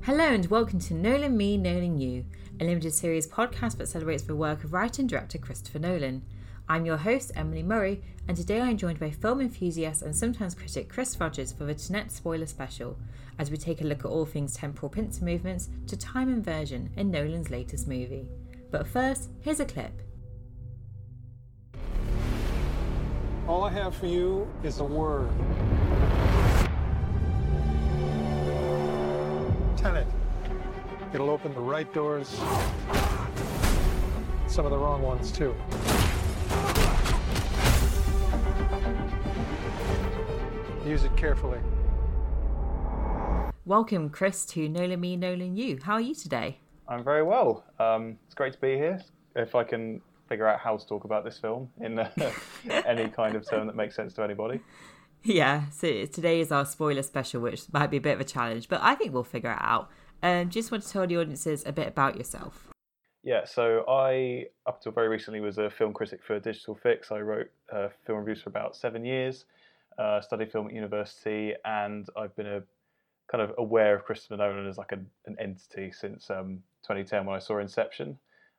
Hello and welcome to Nolan Me, Nolan You, a limited series podcast that celebrates the work of writer and director Christopher Nolan. I'm your host, Emily Murray, and today I'm joined by film enthusiast and sometimes critic Chris Rogers for the Tenet spoiler special, as we take a look at all things temporal pincer movements to time inversion in Nolan's latest movie. But first, here's a clip. All I have for you is a word. Tenet. It'll open the right doors, some of the wrong ones too. Use it carefully. Welcome, Chris, to Nolan Me, Nolan You. How are you today? I'm very well. It's great to be here. If I can figure out how to talk about this film in any kind of term that makes sense to anybody. Yeah, so today is our spoiler special, which might be a bit of a challenge, but I think we'll figure it out. Just want to tell the audiences a bit about yourself. Yeah, so I, up until very recently, was a film critic for Digital Fix. I wrote film reviews for about 7 years, studied film at university, and I've been kind of aware of Christopher Nolan as like an entity since 2010 when I saw Inception.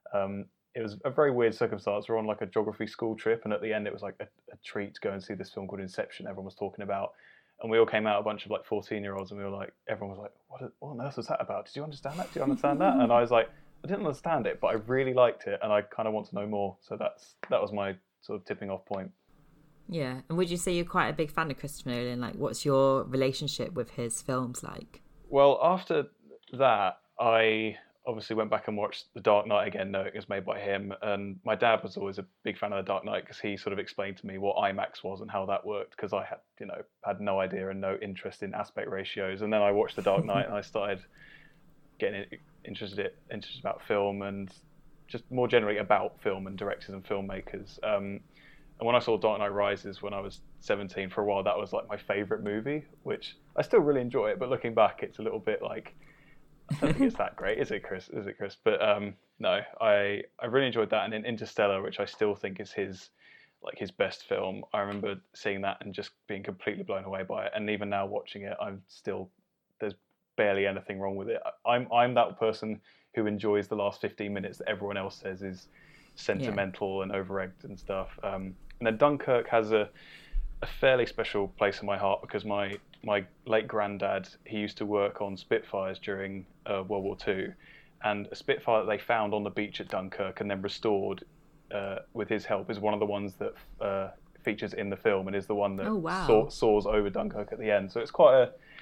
It was a very weird circumstance. We were on like a geography school trip, and at the end it was like a treat to go and see this film called Inception everyone was talking about. And we all came out, a bunch of like 14-year-olds, and we were like, everyone was like, what on earth was that about? Did you understand that? Do you understand that? And I was like, I didn't understand it, but I really liked it, and I kind of want to know more. So that was my sort of tipping off point. Yeah, and would you say you're quite a big fan of Christopher Nolan? Like, what's your relationship with his films like? Well, after that, I obviously went back and watched The Dark Knight again, knowing it was made by him. And my dad was always a big fan of The Dark Knight because he sort of explained to me what IMAX was and how that worked, because I had no idea and no interest in aspect ratios. And then I watched The Dark Knight and I started getting interested about film and just more generally about film and directors and filmmakers. And when I saw Dark Knight Rises when I was 17, for a while, that was like my favourite movie, which I still really enjoy it. But looking back, it's a little bit like, I don't think it's that great, is it, Chris? But no, I really enjoyed that. And in Interstellar, which I still think is his best film, I remember seeing that and just being completely blown away by it. And even now watching it, there's barely anything wrong with it. I'm that person who enjoys the last 15 minutes that everyone else says is sentimental and over-egged and stuff. And then Dunkirk has a fairly special place in my heart because my late granddad, he used to work on Spitfires during World War II, and a Spitfire that they found on the beach at Dunkirk and then restored with his help is one of the ones that features in the film and is the one that soars over Dunkirk at the end. So it's quite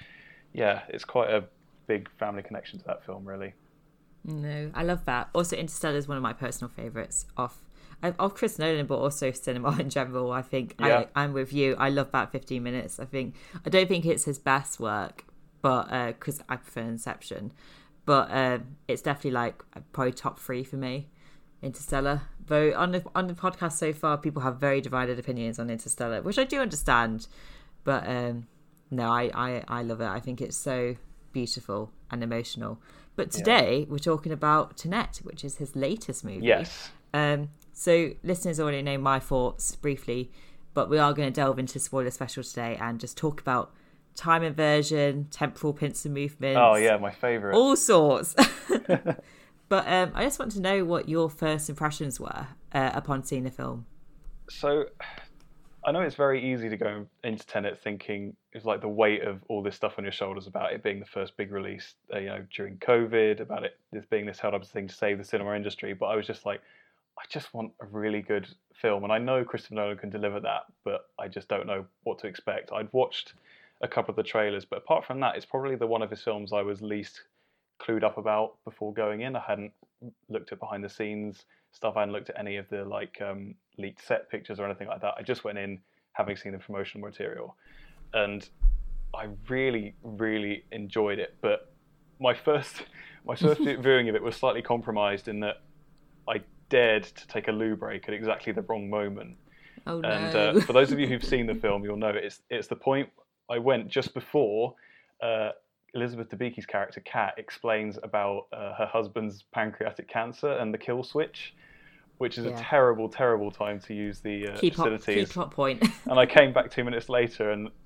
a big family connection to that film, really. No, I love that. Also, Interstellar is one of my personal favourites of Chris Nolan, but also cinema in general. I think I'm with you. I love that 15 minutes. I don't think it's his best work, but because I prefer Inception, but it's definitely like probably top 3 for me. Interstellar, though on the podcast so far, people have very divided opinions on Interstellar, which I do understand, but no, I love it. I think it's so beautiful and emotional. But today we're talking about Tenet, which is his latest movie. Yes. So listeners already know my thoughts briefly, but we are going to delve into spoiler special today and just talk about time inversion, temporal pincer movements. Oh yeah, my favourite. All sorts. But I just want to know what your first impressions were upon seeing the film. So I know it's very easy to go into Tenet thinking it's like the weight of all this stuff on your shoulders about it being the first big release, during COVID, about it this being this held up thing to save the cinema industry. But I was just like, I just want a really good film, and I know Christopher Nolan can deliver that, but I just don't know what to expect. I'd watched a couple of the trailers, but apart from that, it's probably the one of his films I was least clued up about before going in. I hadn't looked at behind the scenes stuff. I hadn't looked at any of the leaked set pictures or anything like that. I just went in having seen the promotional material, and I really, really enjoyed it. But my first viewing of it was slightly compromised in that I dared to take a loo break at exactly the wrong moment. Oh no! And for those of you who've seen the film, you'll know it's the point I went just before Elizabeth Debicki's character Kat explains about her husband's pancreatic cancer and the kill switch, which is a terrible, terrible time to use the facilities. Key plot point. And I came back 2 minutes later, and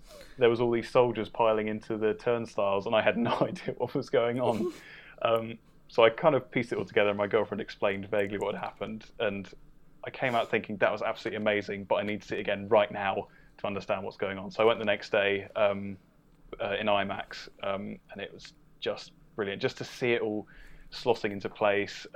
there was all these soldiers piling into the turnstiles, and I had no idea what was going on. So I kind of pieced it all together, and my girlfriend explained vaguely what had happened, and I came out thinking that was absolutely amazing, but I need to see it again right now to understand what's going on. So I went the next day in IMAX, and it was just brilliant, just to see it all slotting into place.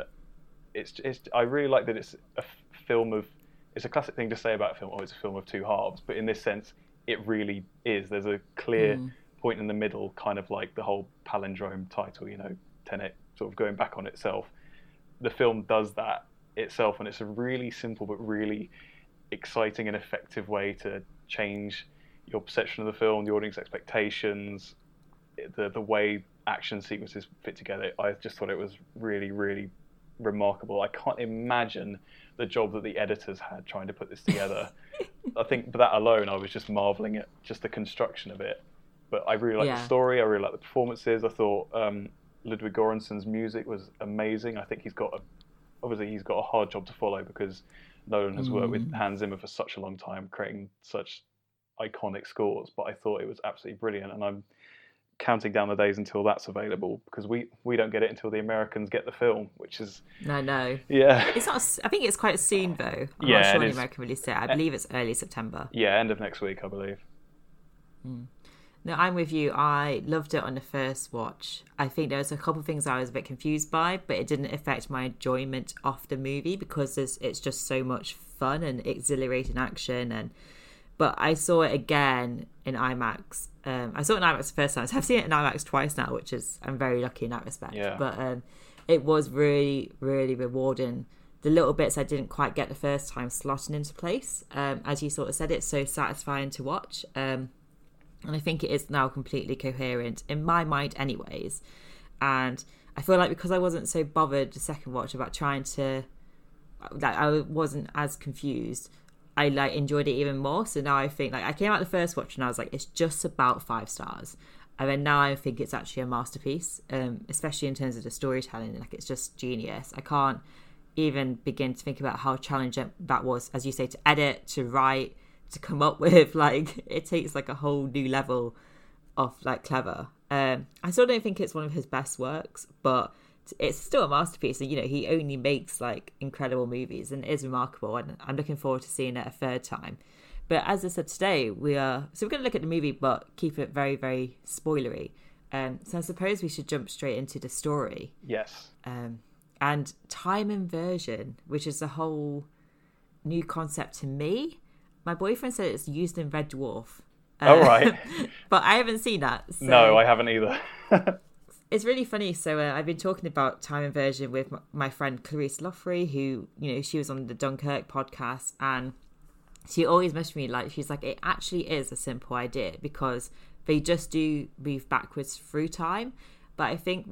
I really like that it's a film of. It's a classic thing to say about a film. Oh, it's a film of two halves, but in this sense, it really is. There's a clear point in the middle, kind of like the whole palindrome title, Tenet, sort of going back on itself. The film does that itself, and it's a really simple but really exciting and effective way to change your perception of the film, the audience expectations, the way action sequences fit together. I just thought it was really, really remarkable. I can't imagine the job that the editors had trying to put this together. I think for that alone, I was just marveling at just the construction of it. But I really like the story. I really like the performances. I thought Ludwig Göransson's music was amazing. I think he's got a hard job to follow, because Nolan has worked with Hans Zimmer for such a long time, creating such iconic scores. But I thought it was absolutely brilliant, and I'm counting down the days until that's available, because we don't get it until the Americans get the film, which is no. Yeah, it's not. I think it's quite soon though. I'm not sure when the American release it. I believe it's early September. Yeah, end of next week, I believe. No, I'm with you. I loved it on the first watch. I think there was a couple of things I was a bit confused by, but it didn't affect my enjoyment of the movie, because it's just so much fun and exhilarating action. But I saw it again in IMAX. I saw it in IMAX the first time, so I've seen it in IMAX twice now, which is, I'm very lucky in that respect. Yeah. But it was really, really rewarding. The little bits I didn't quite get the first time slotting into place. As you sort of said, it's so satisfying to watch. And I think it is now completely coherent, in my mind anyways. And I feel like because I wasn't so bothered the second watch about trying to... I wasn't as confused, I enjoyed it even more. So now I think, I came out the first watch and I was like, it's just about 5 stars. And then now I think it's actually a masterpiece, especially in terms of the storytelling. It's just genius. I can't even begin to think about how challenging that was, as you say, to edit, to write, to come up with. It takes a whole new level of clever. I still don't think it's one of his best works, but it's still a masterpiece. And he only makes incredible movies, and it is remarkable, and I'm looking forward to seeing it a third time. But as I said today, we're going to look at the movie but keep it very, very spoilery. So I suppose we should jump straight into the story. Yes. And time inversion, which is a whole new concept to me. My boyfriend said it's used in Red Dwarf. Oh, right. But I haven't seen that. So no, I haven't either. It's really funny. So I've been talking about time inversion with my friend Clarice Loffrey, who, she was on the Dunkirk podcast, and she always messaged me she's like, it actually is a simple idea, because they just do move backwards through time. But I think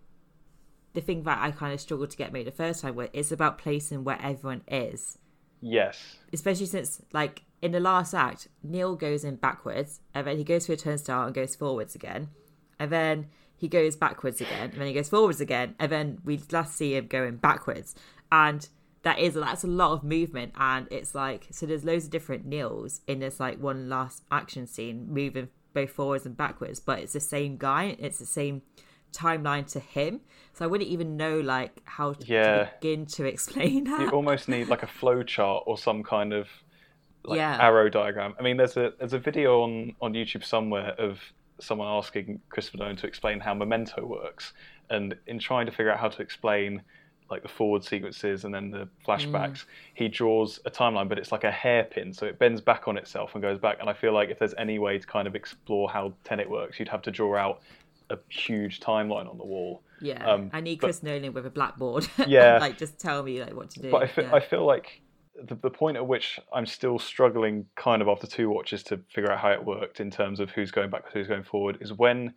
the thing that I kind of struggled to get made the first time, it's about placing where everyone is. Yes. Especially since, in the last act, Neil goes in backwards, and then he goes through a turnstile and goes forwards again. And then he goes backwards again, and then he goes forwards again, and then we last see him going backwards. And that's a lot of movement, and it's so there's loads of different Neils in this one last action scene, moving both forwards and backwards, but it's the same guy, it's the same timeline to him, so I wouldn't even know how to begin to explain that. You almost need a flow chart or some kind of arrow diagram. I mean, there's a video on YouTube somewhere of someone asking Christopher Nolan to explain how Memento works, and in trying to figure out how to explain the forward sequences and then the flashbacks, he draws a timeline, but it's like a hairpin, so it bends back on itself and goes back. And I feel like if there's any way to kind of explore how Tenet works, you'd have to draw out a huge timeline on the wall. Yeah, I need Chris Nolan with a blackboard. Yeah, just tell me what to do. But I feel like the point at which I'm still struggling, kind of after 2 watches, to figure out how it worked in terms of who's going backwards, who's going forward, is when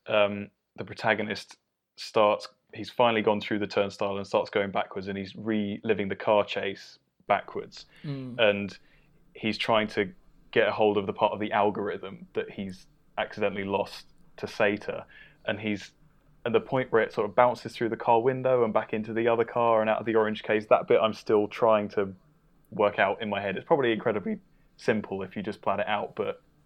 the protagonist starts. He's finally gone through the turnstile and starts going backwards, and he's reliving the car chase backwards, and he's trying to get a hold of the part of the algorithm that he's accidentally lost to Sata, and he's at the point where it sort of bounces through the car window and back into the other car and out of the orange case. That bit I'm still trying to work out in my head. It's probably incredibly simple if you just plan it out, but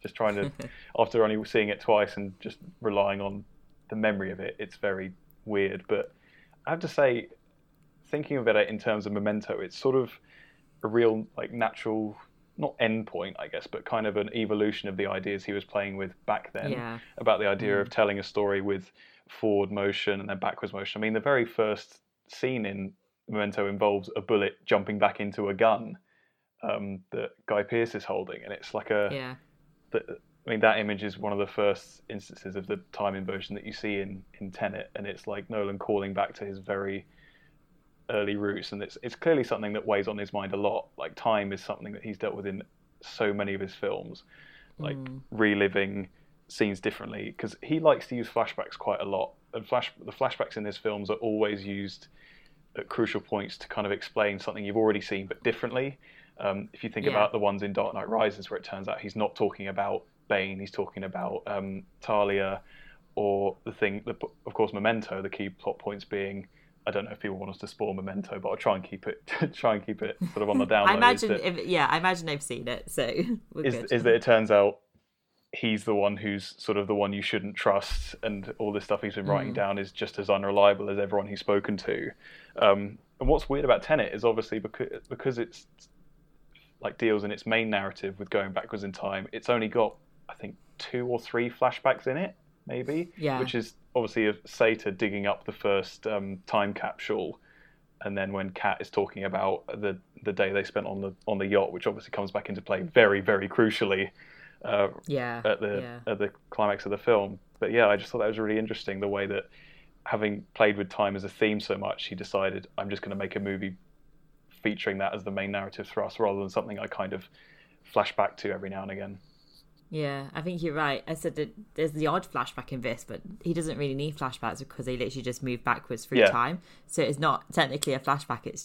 just trying to, after only seeing it twice and just relying on the memory of it, it's very weird. But I have to say, thinking of it in terms of Memento, it's sort of a real like natural, not end point, I guess, but kind of an evolution of the ideas he was playing with back then, about the idea of telling a story with forward motion and then backwards motion. I mean, the very first scene in Memento involves a bullet jumping back into a gun that Guy Pearce is holding, and it's like I mean, that image is one of the first instances of the time inversion that you see in Tenet, and it's like Nolan calling back to his very early roots, and it's clearly something that weighs on his mind a lot. Like, time is something that he's dealt with in so many of his films, like reliving scenes differently, because he likes to use flashbacks quite a lot, and the flashbacks in his films are always used at crucial points to kind of explain something you've already seen but differently. If you think about the ones in Dark Knight Rises, where it turns out he's not talking about Bane, he's talking about Talia, or of course, Memento. The key plot points being, I don't know if people want us to spoil Memento, but I'll try and keep it sort of on the down low. I imagine they've seen it, so is that it turns out he's the one who's sort of the one you shouldn't trust, and all this stuff he's been writing down is just as unreliable as everyone he's spoken to. And what's weird about Tenet is obviously because it's like deals in its main narrative with going backwards in time, it's only got, I think, 2 or 3 flashbacks in it, maybe, which is obviously of Sata digging up the first time capsule, and then when Kat is talking about the day they spent on the yacht, which obviously comes back into play very, very crucially at the climax of the film. But yeah, I just thought that was really interesting, the way that, having played with time as a theme so much, he decided, I'm just going to make a movie featuring that as the main narrative thrust, rather than something I kind of flash back to every now and again. Yeah, I think you're right. I said that there's the odd flashback in this, but he doesn't really need flashbacks because they literally just move backwards through time. So it's not technically a flashback. It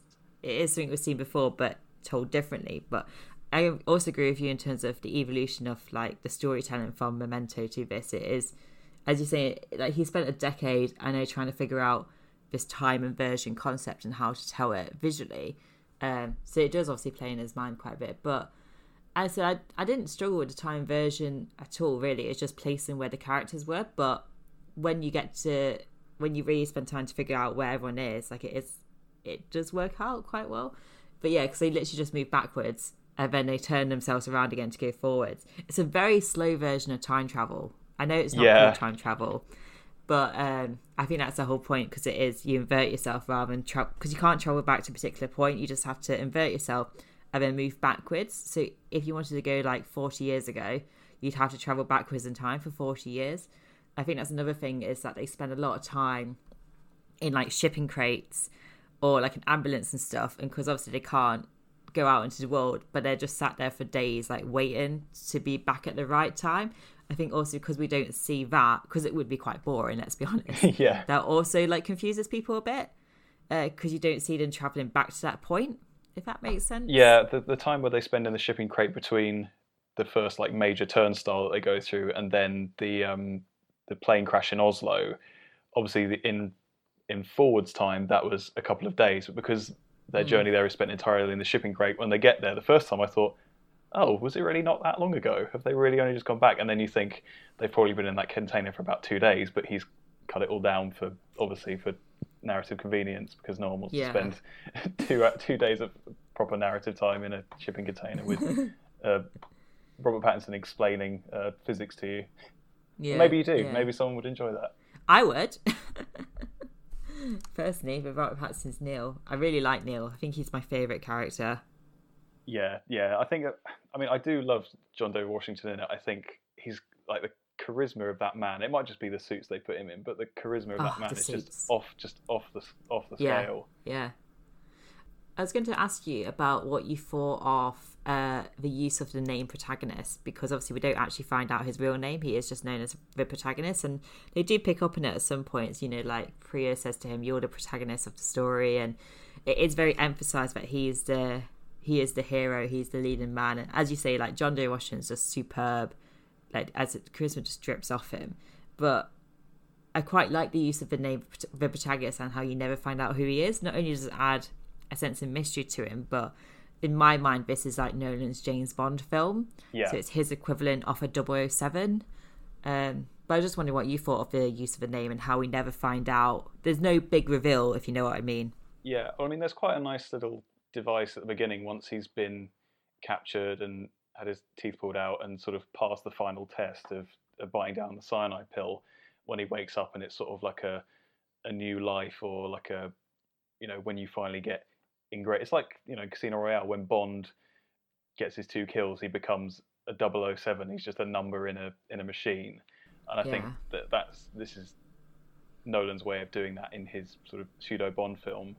is something we've seen before, but told differently. But I also agree with you in terms of the evolution of like the storytelling from Memento to this. It is, as you say, like he spent a decade, I know, trying to figure out this time inversion concept and how to tell it visually. So it does obviously play in his mind quite a bit, but as I said, I didn't struggle with the time version at all, really. It's just placing where the characters were. But when you really spend time to figure out where everyone is, like it does work out quite well. But yeah, because they literally just move backwards and then they turn themselves around again to go forwards. It's a very slow version of time travel. I know it's not called time travel, but I think that's the whole point, because it is, you invert yourself rather than because you can't travel back to a particular point. You just have to invert yourself and then move backwards. So if you wanted to go like 40 years ago, you'd have to travel backwards in time for 40 years. I think that's another thing, is that they spend a lot of time in like shipping crates or like an ambulance and stuff. And because obviously they can't go out into the world, but they're just sat there for days like waiting to be back at the right time. I think also because we don't see that, because it would be quite boring, let's be honest. That also like confuses people a bit, because you don't see them traveling back to that point, if that makes sense. Yeah, the time where they spend in the shipping crate between the first like major turnstile that they go through and then the plane crash in Oslo, obviously in forwards time that was a couple of days, but because their journey there is spent entirely in the shipping crate, when they get there the first time I thought, oh, was it really not that long ago? Have they really only just gone back? And then you think they've probably been in that container for about 2 days, but he's cut it all down for narrative convenience, because no one wants to spend 2 days of proper narrative time in a shipping container with Robert Pattinson explaining physics to you. Yeah, maybe you do. Yeah. Maybe someone would enjoy that. I would. Personally, but Robert Pattinson's Neil. I really like Neil. I think he's my favourite character. Yeah. I do love John David Washington in it. I think he's like the charisma of that man. It might just be the suits they put him in, but the charisma of that man is just off the scale. Yeah. I was going to ask you about what you thought of the use of the name protagonist, because obviously we don't actually find out his real name. He is just known as the protagonist, and they do pick up on it at some points. You know, like Priya says to him, "You're the protagonist of the story," and it is very emphasised that he is the hero, he's the leading man. And as you say, like John Day Washington's just superb, like as charisma just drips off him. But I quite like the use of the name the protagonist and how you never find out who he is. Not only does it add a sense of mystery to him, but in my mind, this is like Nolan's James Bond film. Yeah. So it's his equivalent of a 007. But I just wonder what you thought of the use of the name and how we never find out. There's no big reveal, if you know what I mean. Yeah, well, I mean, there's quite a nice little device at the beginning once he's been captured and had his teeth pulled out and sort of passed the final test of biting down the cyanide pill. When he wakes up and it's sort of like a new life, or like a, when you finally get it's like, Casino Royale, when Bond gets his 2 kills, he becomes a 007. He's just a number in a machine. And I think this is Nolan's way of doing that in his sort of pseudo Bond film.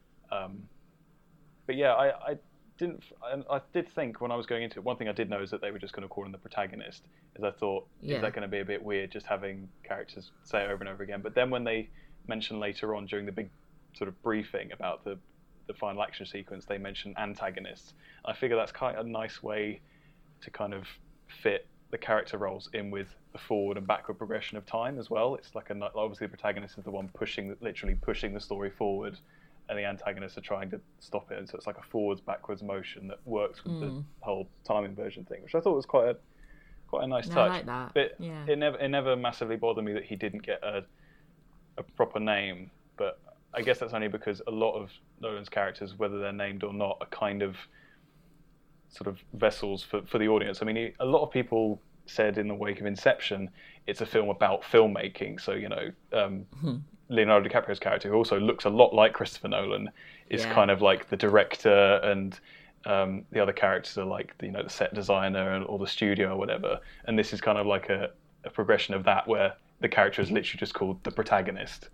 But yeah, I did think when I was going into it, one thing I did know is that they were just going to call him the protagonist. Is I thought, is that going to be a bit weird just having characters say it over and over again? But then when they mentioned later on during the big sort of briefing about the final action sequence, they mentioned antagonists. I figure that's kind of a nice way to kind of fit the character roles in with the forward and backward progression of time as well. It's like obviously the protagonist is the one literally pushing the story forward, and the antagonists are trying to stop it. And so it's like a forwards backwards motion that works with the whole time inversion thing, which I thought was quite a nice touch. I like that. But it never massively bothered me that he didn't get a proper name. But I guess that's only because a lot of Nolan's characters, whether they're named or not, are kind of sort of vessels for the audience. I mean, a lot of people said in the wake of Inception, it's a film about filmmaking. So, Leonardo DiCaprio's character, who also looks a lot like Christopher Nolan, is kind of like the director, and the other characters are like the set designer or the studio or whatever. And this is kind of like a progression of that, where the character is literally just called the protagonist.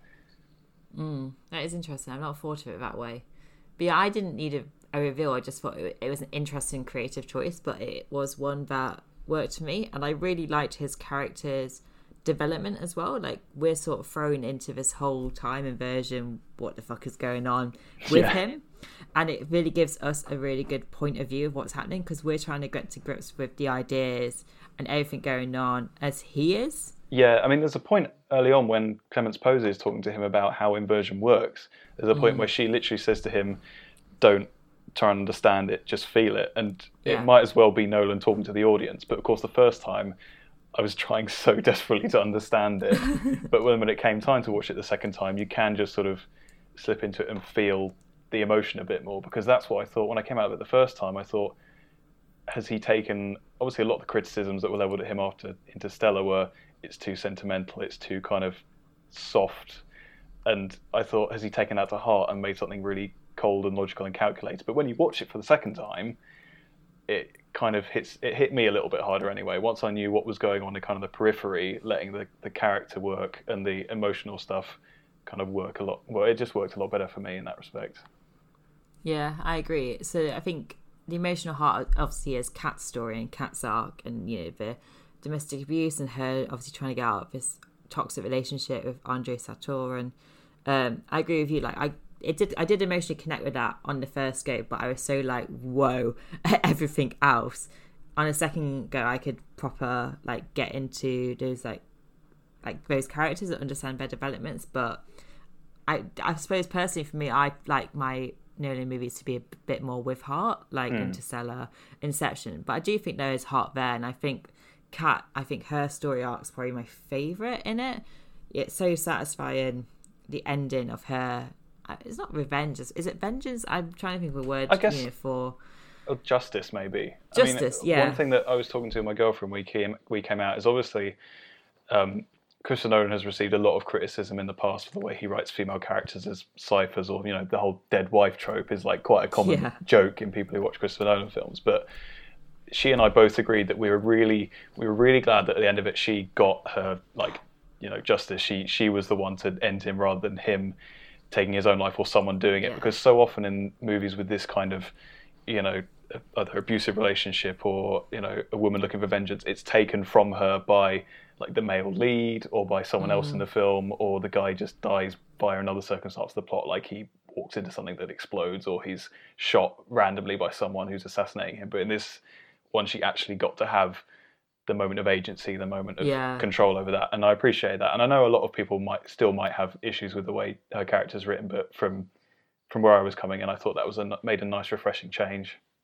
That is interesting. I've not thought of it that way. But yeah, I didn't need a reveal. I just thought it was an interesting creative choice, but it was one that worked for me. And I really liked his character's development as well. Like, we're sort of thrown into this whole time inversion, what the fuck is going on with him. And it really gives us a really good point of view of what's happening, because we're trying to get to grips with the ideas and everything going on as he is. Yeah, I mean, there's a point early on when Clemence Posey is talking to him about how inversion works. There's a point where she literally says to him, don't try and understand it, just feel it. And it might as well be Nolan talking to the audience. But of course, the first time, I was trying so desperately to understand it. But when it came time to watch it the second time, you can just sort of slip into it and feel the emotion a bit more. Because that's what I thought when I came out of it the first time. I thought, has he taken... Obviously, a lot of the criticisms that were leveled at him after Interstellar were, it's too sentimental, it's too kind of soft. And I thought, has he taken that to heart and made something really cold and logical and calculated? But when you watch it for the second time, it kind of hit me a little bit harder anyway. Once I knew what was going on in kind of the periphery, letting the character work and the emotional stuff kind of work a lot. Well, it just worked a lot better for me in that respect. Yeah, I agree. So I think the emotional heart obviously is Kat's story and Kat's arc, and the domestic abuse and her obviously trying to get out of this toxic relationship with Andre Sator. And I agree with you. Like, I did emotionally connect with that on the first go, but I was so like, whoa, everything else. On a second go, I could proper like get into those like those characters and understand their developments. But I suppose personally for me, I like my Nolan movies to be a bit more with heart, like Interstellar, Inception. But I do think there is heart there, and I think Kat, her story arc's probably my favourite in it. It's so satisfying, the ending of her. It's not revenge. Is it vengeance? I'm trying to think of a word. I guess for justice, maybe. Justice, yeah. One thing that I was talking to my girlfriend when we came out is obviously Christopher Nolan has received a lot of criticism in the past for the way he writes female characters as ciphers, or the whole dead wife trope is like quite a common joke in people who watch Christopher Nolan films. But she and I both agreed that we were really glad that at the end of it she got her justice. She was the one to end him rather than him taking his own life or someone doing it, because so often in movies with this kind of either abusive relationship or a woman looking for vengeance, it's taken from her by like the male lead or by someone else in the film, or the guy just dies via another circumstance of the plot, like he walks into something that explodes or he's shot randomly by someone who's assassinating him. But in this one, she actually got to have the moment of agency, the moment of control over that, and I appreciate that. And I know a lot of people might have issues with the way her character's written, but from where I was coming in, I thought that was made a nice, refreshing change.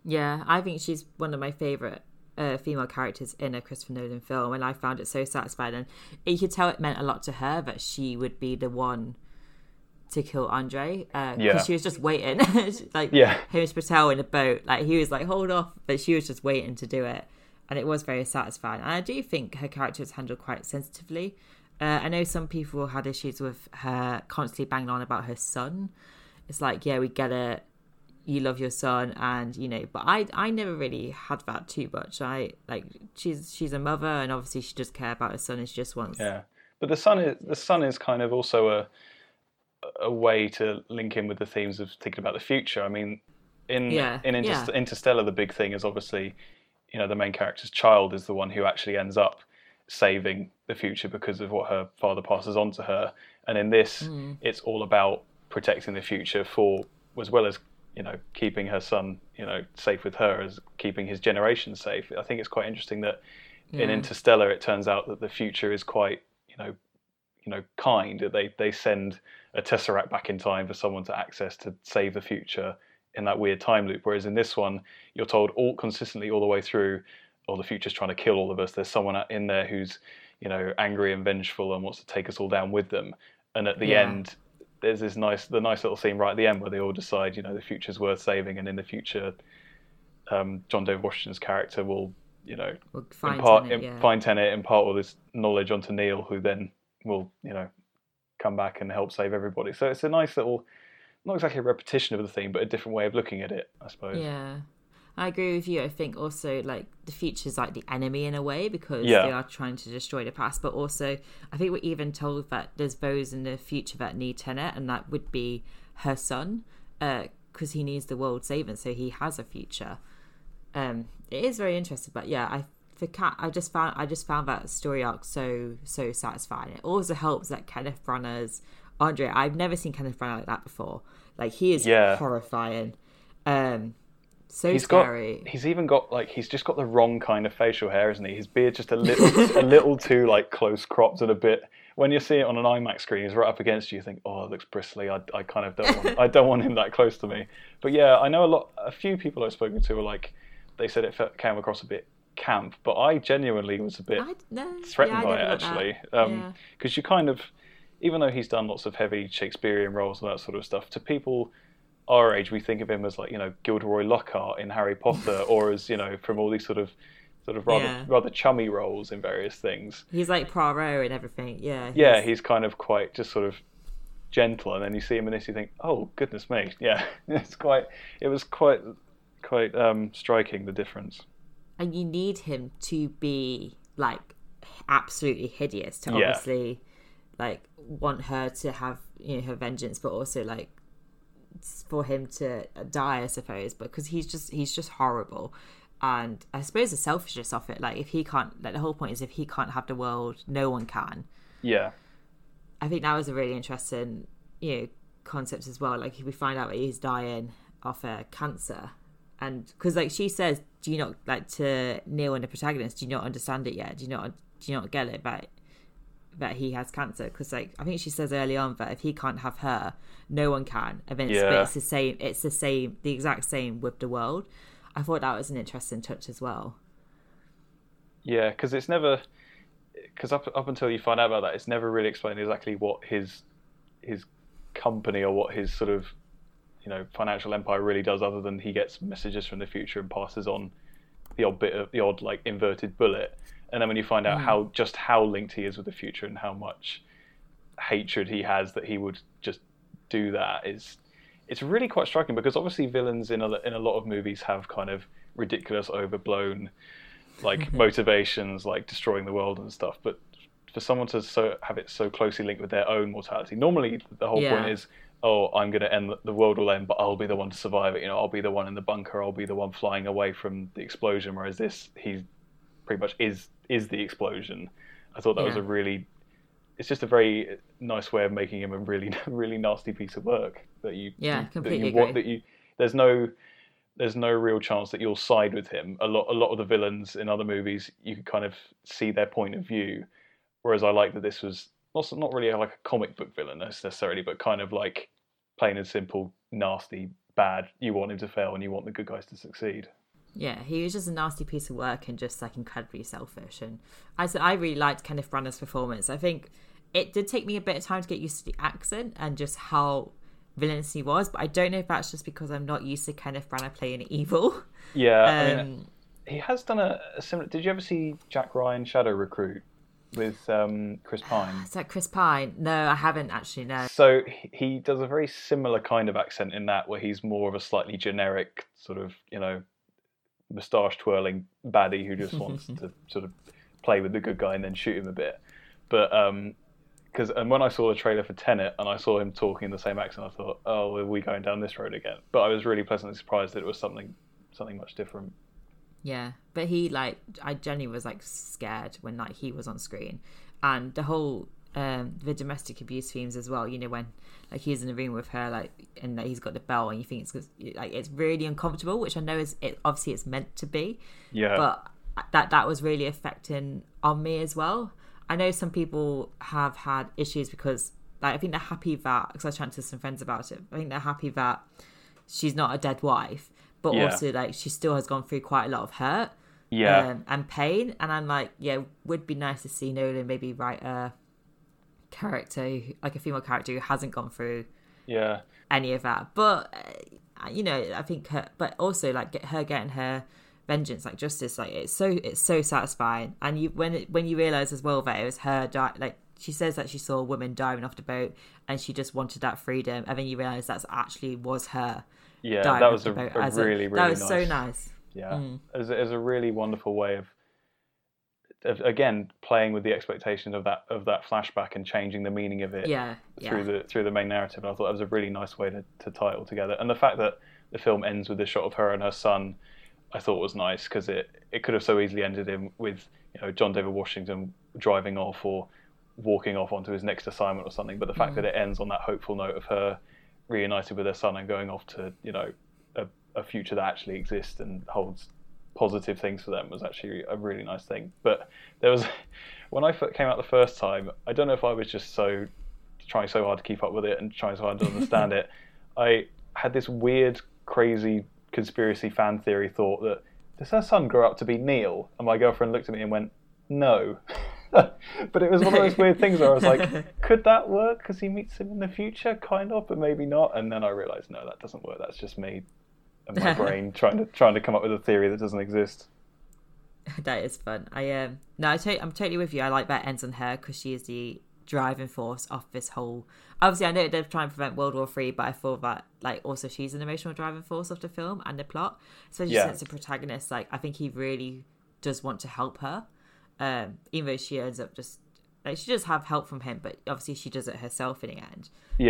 Yeah, I think she's one of my favourite female characters in a Christopher Nolan film, and I found it so satisfying. And you could tell it meant a lot to her that she would be the one to kill Andre, because she was just waiting, like Hamish Patel in a boat, like he was like, hold off, but she was just waiting to do it, and it was very satisfying. And I do think her character was handled quite sensitively. I know some people had issues with her constantly banging on about her son. It's like, yeah, we get it, you love your son, and you know, but I never really had that too much. I like, she's a mother, and obviously she does care about her son, and she just wants but the son is kind of also a way to link in with the themes of thinking about the future. I mean, in Interstellar, the big thing is obviously, you know, the main character's child is the one who actually ends up saving the future because of what her father passes on to her. And in this, it's all about protecting the future for, as well as, you know, keeping her son, you know, safe with her, as keeping his generation safe. I think it's quite interesting that in Interstellar, it turns out that the future is quite, you know, kind. They send a tesseract back in time for someone to access to save the future in that weird time loop. Whereas in this one, you're told consistently all the way through, the future's trying to kill all of us. There's someone in there who's, you know, angry and vengeful and wants to take us all down with them. And at the end, there's this nice little scene right at the end where they all decide, you know, the future's worth saving, and in the future, John David Washington's character will, you know, find Tenet, impart all this knowledge onto Neil, who then will, you know, come back and help save everybody. So it's a nice little, not exactly a repetition of the theme, but a different way of looking at it, I suppose. Yeah, I agree with you. I think also, like, the future's like the enemy in a way, because they are trying to destroy the past, but also I think we're even told that there's those in the future that need Tenet, and that would be her son, because he needs the world saving, so he has a future. It is very interesting, but yeah, I just found that story arc so satisfying. It also helps that Kenneth Branagh's Andre, I've never seen Kenneth Branagh like that before. Like, he is horrifying. So scary. He's even got, like, he's just got the wrong kind of facial hair, isn't he? His beard's just a little too, like, close cropped, and a bit, when you see it on an IMAX screen, he's right up against you, you think, oh, it looks bristly. I kind of I don't want him that close to me. But yeah, I know a few people I've spoken to are like, they said it came across a bit camp, but I genuinely was a bit threatened by it, actually, because you kind of, even though he's done lots of heavy Shakespearean roles and that sort of stuff, to people our age, we think of him as, like, you know, Gilderoy Lockhart in Harry Potter, or as, you know, from all these sort of rather chummy roles in various things. He's like Poirot and everything. He's kind of quite just sort of gentle, and then you see him in this, you think, oh goodness me, it was quite striking, the difference. And you need him to be, like, absolutely hideous to obviously, like, want her to have, you know, her vengeance, but also, like, for him to die, I suppose, because he's just horrible. And I suppose the selfishness of it, like, if he can't, like, the whole point is, if he can't have the world, no one can. I think that was a really interesting, you know, concept as well. Like, we find out that he's dying of cancer, and because, like, she says, do you not, like, to Neil and the protagonist, do you not understand it yet? Do you not get it that he has cancer? Because, like, I think she says early on that if he can't have her, no one can. And then it's the exact same with the world. I thought that was an interesting touch as well. Yeah, because up until you find out about that, it's never really explained exactly what his company, or what his sort of, you know, financial empire really does, other than he gets messages from the future and passes on the odd like inverted bullet. And then when you find out how linked he is with the future, and how much hatred he has that he would just do that, it's really quite striking, because obviously villains in a lot of movies have kind of ridiculous, overblown, like, motivations, like destroying the world and stuff. But for someone to have it so closely linked with their own mortality, normally the whole point is, oh, I'm going to end, the world will end, but I'll be the one to survive it. You know, I'll be the one in the bunker. I'll be the one flying away from the explosion. Whereas he pretty much is the explosion. I thought that was it's just a very nice way of making him a really, really nasty piece of work. Completely agree. There's no real chance that you'll side with him. A lot of the villains in other movies, you can kind of see their point of view. Whereas I like that this was not really like a comic book villain necessarily, but kind of like plain and simple, nasty bad. You want him to fail, and you want the good guys to succeed. Yeah, he was just a nasty piece of work and just like incredibly selfish. And I really liked Kenneth Branagh's performance. I think it did take me a bit of time to get used to the accent and just how villainous he was, but I don't know if that's just because I'm not used to Kenneth Branagh playing evil. Yeah, I mean, he has done a similar. Did you ever see Jack Ryan Shadow Recruit with Chris Pine? Is that Chris Pine? No, I haven't actually. No. So he does a very similar kind of accent in that, where he's more of a slightly generic sort of, moustache twirling baddie who just wants to sort of play with the good guy and then shoot him a bit. But and when I saw the trailer for Tenet and I saw him talking in the same accent, I thought, oh, are we going down this road again? But I was really pleasantly surprised that it was something much different. Yeah, but I genuinely was like scared when like he was on screen, and the whole the domestic abuse themes as well. When like he's in the room with her, like, and he's got the bell, and you think it's really uncomfortable, which I know obviously it's meant to be. Yeah. But that was really affecting on me as well. I know some people have had issues because I think they're happy that, because I was chatting to some friends about it, I think they're happy that she's not a dead wife, but also like she still has gone through quite a lot of hurt and pain. And I'm like, would be nice to see Nolan maybe write a character, like a female character who hasn't gone through any of that. But I think but also like her getting her vengeance, like justice, like it's so satisfying. And when you realize as well that it was her like she says that she saw a woman diving off the boat and she just wanted that freedom, and then you realize that's actually was her. That was a really that was nice. So nice. As a really wonderful way of again playing with the expectation of that flashback and changing the meaning of it through the main narrative. And I thought that was a really nice way to tie it all together. And the fact that the film ends with the shot of her and her son, I thought was nice, because it could have so easily ended in with John David Washington driving off or walking off onto his next assignment or something. But the fact that it ends on that hopeful note of her reunited with her son and going off to a future that actually exists and holds positive things for them was actually a really nice thing. But there was, when I came out the first time, I don't know if I was just trying so hard to keep up with it and trying so hard to understand it. I had this weird, crazy conspiracy fan theory thought that, does her son grow up to be Neil? And my girlfriend looked at me and went, no. But it was one of those weird things where I was like, could that work? Because he meets him in the future, kind of, but maybe not. And then I realised, no, that doesn't work. That's just me and my brain trying to come up with a theory that doesn't exist. That is fun. I'm totally with you. I like that ends on her because she is the driving force of this whole. Obviously, I know they're trying to prevent World War III, but I thought that like also she's an emotional driving force of the film and the plot. So since the protagonist, like I think he really does want to help her, even though she ends up just like she does have help from him, but obviously she does it herself in the end.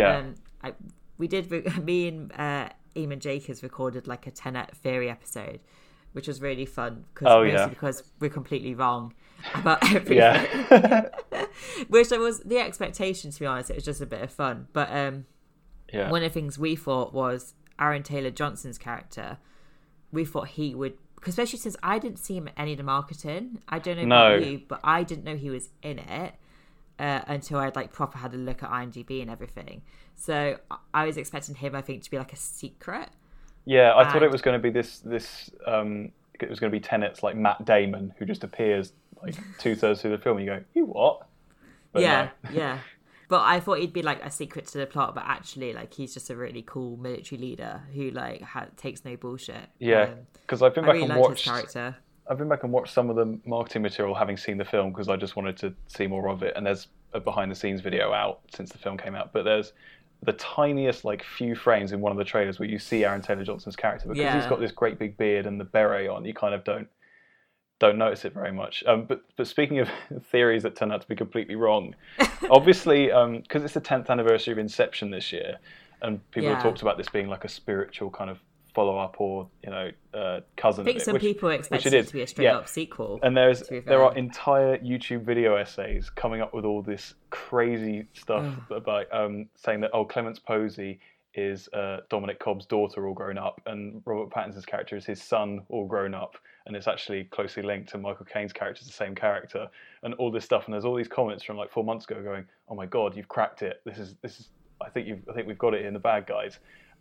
Me and Eamon Jacobs recorded like a Tenet theory episode, which was really fun because we're completely wrong about everything. Which was the expectation, to be honest. It was just a bit of fun. But one of the things we thought was Aaron Taylor Johnson's character. We thought he would, especially since I didn't see him in any of the marketing. I don't know about you, but I didn't know he was in it until I'd like proper had a look at IMDb and everything. So I was expecting him, I think, to be like a secret. Yeah, I thought it was going to be this. It was going to be Tenet's like Matt Damon, who just appears like 2/3 through the film, and you go, "You what?" But yeah. But I thought he'd be like a secret to the plot, but actually, like he's just a really cool military leader who like takes no bullshit. Yeah, because I've been back and watched. His character. I've been back and watched some of the marketing material, having seen the film, because I just wanted to see more of it. And there's a behind-the-scenes video out since the film came out, but there's the tiniest like few frames in one of the trailers where you see Aaron Taylor Johnson's character, because he's got this great big beard and the beret on. You kind of don't notice it very much. But speaking of theories that turn out to be completely wrong, obviously because it's the 10th anniversary of Inception this year, and people have talked about this being like a spiritual kind of follow-up or cousin. I think some people expect it to be a straight-up sequel. And there are entire YouTube video essays coming up with all this crazy stuff about saying that Clemence Posey is Dominic Cobb's daughter all grown up, and Robert Pattinson's character is his son all grown up, and it's actually closely linked to Michael Caine's character, the same character, and all this stuff. And there's all these comments from like 4 months ago going, "Oh my God, you've cracked it! This is I think we've got it in the bag, guys."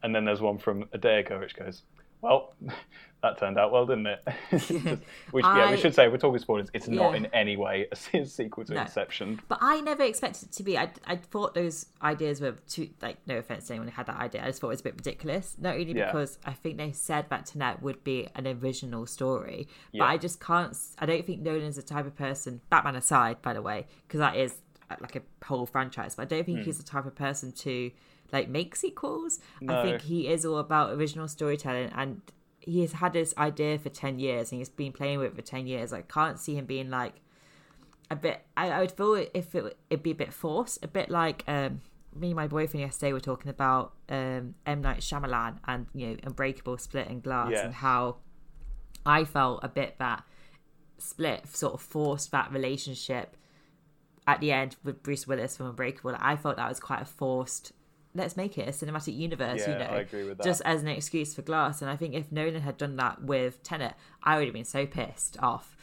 And then there's one from a day ago which goes, well, that turned out well, didn't it? We should say, we're talking spoilers, it's not in any way a sequel to Inception. But I never expected it to be. I thought those ideas were too, like, no offense to anyone who had that idea, I just thought it was a bit ridiculous. Not only because I think they said that Tenet would be an original story, but I just can't, I don't think Nolan's the type of person, Batman aside, by the way, because that is like a whole franchise, but I don't think he's the type of person to like make sequels. No. I think he is all about original storytelling, and he has had this idea for 10 years and he's been playing with it for 10 years. I can't see him being like a bit, I would feel if it'd be a bit forced, a bit like me and my boyfriend yesterday were talking about M. Night Shyamalan and, you know, Unbreakable, Split and Glass, and how I felt a bit that Split sort of forced that relationship at the end with Bruce Willis from Unbreakable. I felt that was quite a forced, let's make it a cinematic universe, you know, I agree with that. Just as an excuse for Glass. And I think if Nolan had done that with Tenet, I would have been so pissed off.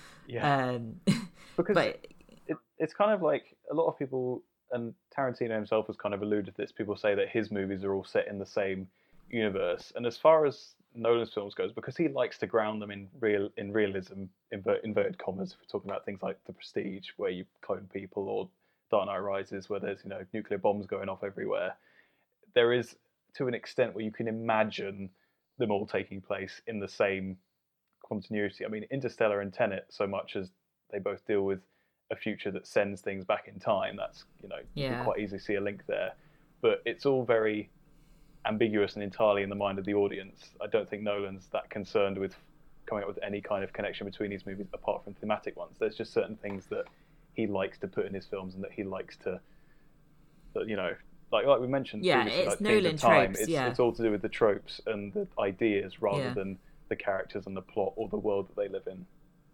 Because it's kind of like a lot of people, and Tarantino himself has kind of alluded to this, people say that his movies are all set in the same universe. And as far as Nolan's films goes, because he likes to ground them in realism, inverted commas, if we're talking about things like The Prestige, where you clone people, or Dark Knight Rises, where there's, you know, nuclear bombs going off everywhere. There is, to an extent, where you can imagine them all taking place in the same continuity. I mean, Interstellar and Tenet, so much as they both deal with a future that sends things back in time, that's, you know, you can quite easily see a link there. But it's all very ambiguous and entirely in the mind of the audience. I don't think Nolan's that concerned with coming up with any kind of connection between these movies apart from thematic ones. There's just certain things that he likes to put in his films and that he likes to, that, you know, like we mentioned previously, it's like Nolan time, tropes. It's all to do with the tropes and the ideas rather than the characters and the plot or the world that they live in.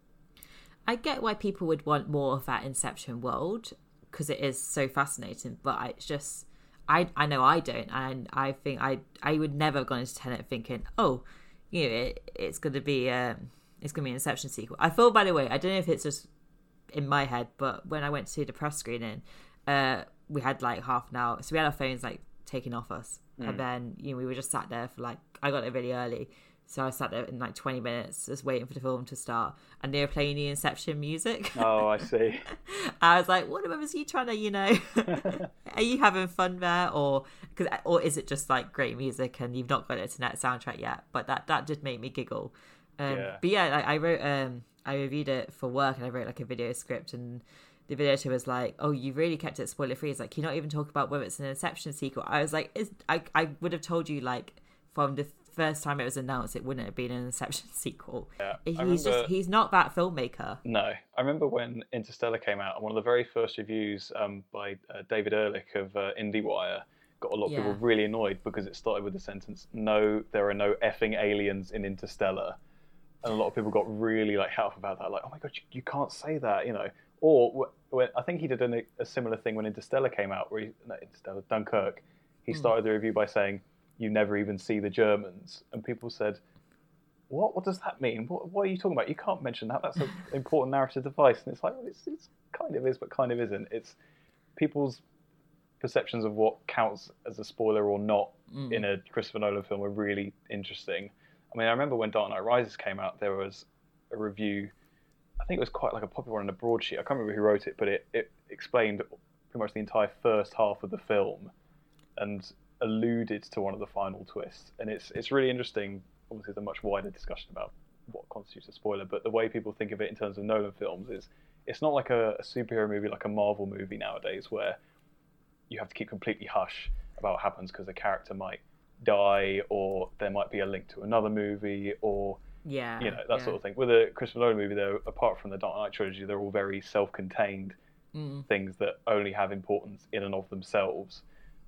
I get why people would want more of that Inception world because it is so fascinating, but it's just, I know I don't, and I think I would never have gone into Tenet thinking, oh, you know, it's going to be an Inception sequel. I feel, by the way, I don't know if it's just in my head, but when I went to the press screening, we had like half an hour, so we had our phones like taken off us, and then, you know, we were just sat there for like, I got there really early, so I sat there in like 20 minutes just waiting for the film to start, and they were playing the Inception music. Oh, I see. I was like, what was you trying to, you know, are you having fun there, or is it just like great music and you've not got it to Tenet soundtrack yet? But that did make me giggle. But yeah, like, I wrote I reviewed it for work, and I wrote like a video script, and the video editor was like, oh, you really kept it spoiler free. It's like, you're not even talking about whether it's an Inception sequel. I was like, I would have told you, like, from the first time it was announced, it wouldn't have been an Inception sequel. He's not that filmmaker. No, I remember when Interstellar came out, and one of the very first reviews by David Ehrlich of IndieWire got a lot of people really annoyed because it started with the sentence, no, there are no effing aliens in Interstellar. And a lot of people got really like half about that, like, oh my god, you can't say that, you know. Or when I think he did a similar thing when Interstellar came out, Dunkirk, he started the review by saying, you never even see the Germans. And people said, what does that mean? What are you talking about? You can't mention that. That's an important narrative device. And it's like, well, it's kind of is, but kind of isn't. It's people's perceptions of what counts as a spoiler or not in a Christopher Nolan film are really interesting. I mean, I remember when Dark Knight Rises came out, there was a review, I think it was quite like a popular one in a broadsheet. I can't remember who wrote it, but it explained pretty much the entire first half of the film and alluded to one of the final twists. And it's really interesting. Obviously, there's a much wider discussion about what constitutes a spoiler, but the way people think of it in terms of Nolan films is it's not like a superhero movie like a Marvel movie nowadays where you have to keep completely hush about what happens because a character might die or there might be a link to another movie or that sort of thing. With a Christopher Nolan movie, though, apart from the Dark Knight trilogy, they're all very self-contained things that only have importance in and of themselves.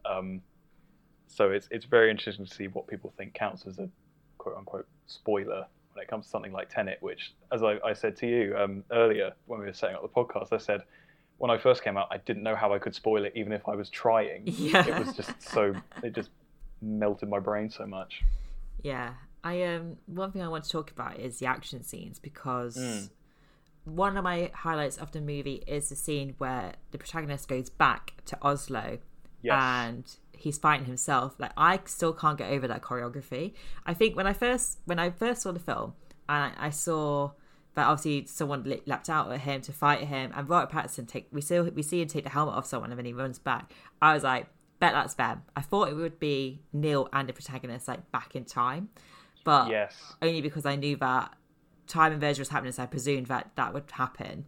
So it's very interesting to see what people think counts as a quote-unquote spoiler when it comes to something like Tenet, which, as I said to you earlier when we were setting up the podcast, I said when I first came out, I didn't know how I could spoil it even if I was trying. Yeah. It was just it just melted my brain so much. Yeah. One thing I want to talk about is the action scenes, because one of my highlights of the movie is the scene where the protagonist goes back to Oslo and he's fighting himself. Like, I still can't get over that choreography. I think when I first saw the film, and I saw that obviously someone leapt out at him to fight him, and Robert Pattinson we see him take the helmet off someone, and then he runs back. I was like, bet that's them. I thought it would be Neil and the protagonist like back in time, but only because I knew that time inversion was happening, so I presumed that would happen.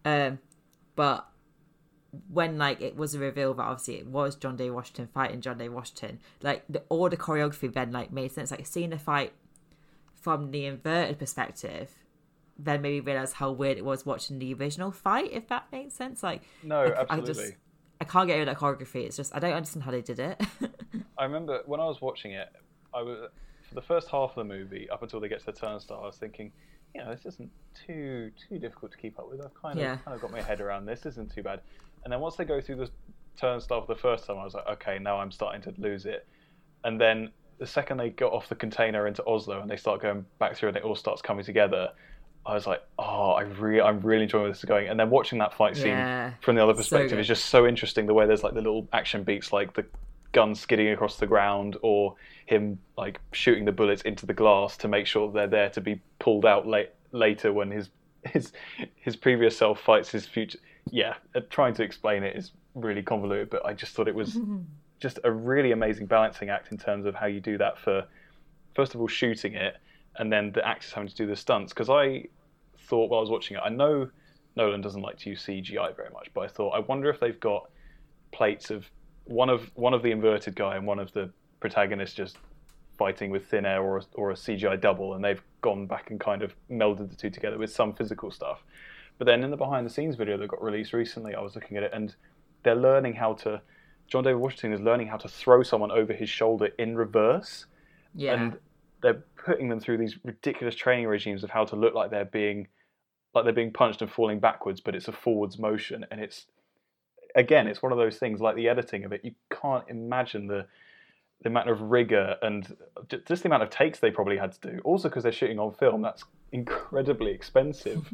But when like it was a reveal that obviously it was John Day Washington fighting John Day Washington, like all the choreography then like made sense. Like seeing the fight from the inverted perspective then made me realize how weird it was watching the original fight, if that makes sense. Like, no, absolutely. I can't get over that choreography. It's just I don't understand how they did it. I remember when I was watching it, I was for the first half of the movie up until they get to the turnstile, I was thinking, this isn't too difficult to keep up with. I've kind of got my head around this. Isn't too bad. And then once they go through the turnstile for the first time, I was like, okay, now I'm starting to lose it. And then the second they got off the container into Oslo and they start going back through and it all starts coming together, I was like, I'm really enjoying where this is going. And then watching that fight scene from the other perspective is just so interesting. The way there's like the little action beats, like the gun skidding across the ground, or him like shooting the bullets into the glass to make sure they're there to be pulled out later when his previous self fights his future. Yeah, trying to explain it is really convoluted, but I just thought it was just a really amazing balancing act in terms of how you do that for, first of all, shooting it, and then the actors having to do the stunts. Because I thought while I was watching it, I know Nolan doesn't like to use CGI very much, but I thought, I wonder if they've got plates of one of the inverted guy and one of the protagonists just fighting with thin air or a CGI double, and they've gone back and kind of melded the two together with some physical stuff. But then in the behind the scenes video that got released recently, I was looking at it, and they're learning how to, John David Washington is learning how to throw someone over his shoulder in reverse. Yeah. And they're putting them through these ridiculous training regimes of how to look like they're being punched and falling backwards, but it's a forwards motion. And it's one of those things, like the editing of it, you can't imagine the amount of rigor and just the amount of takes they probably had to do. Also, because they're shooting on film, that's incredibly expensive.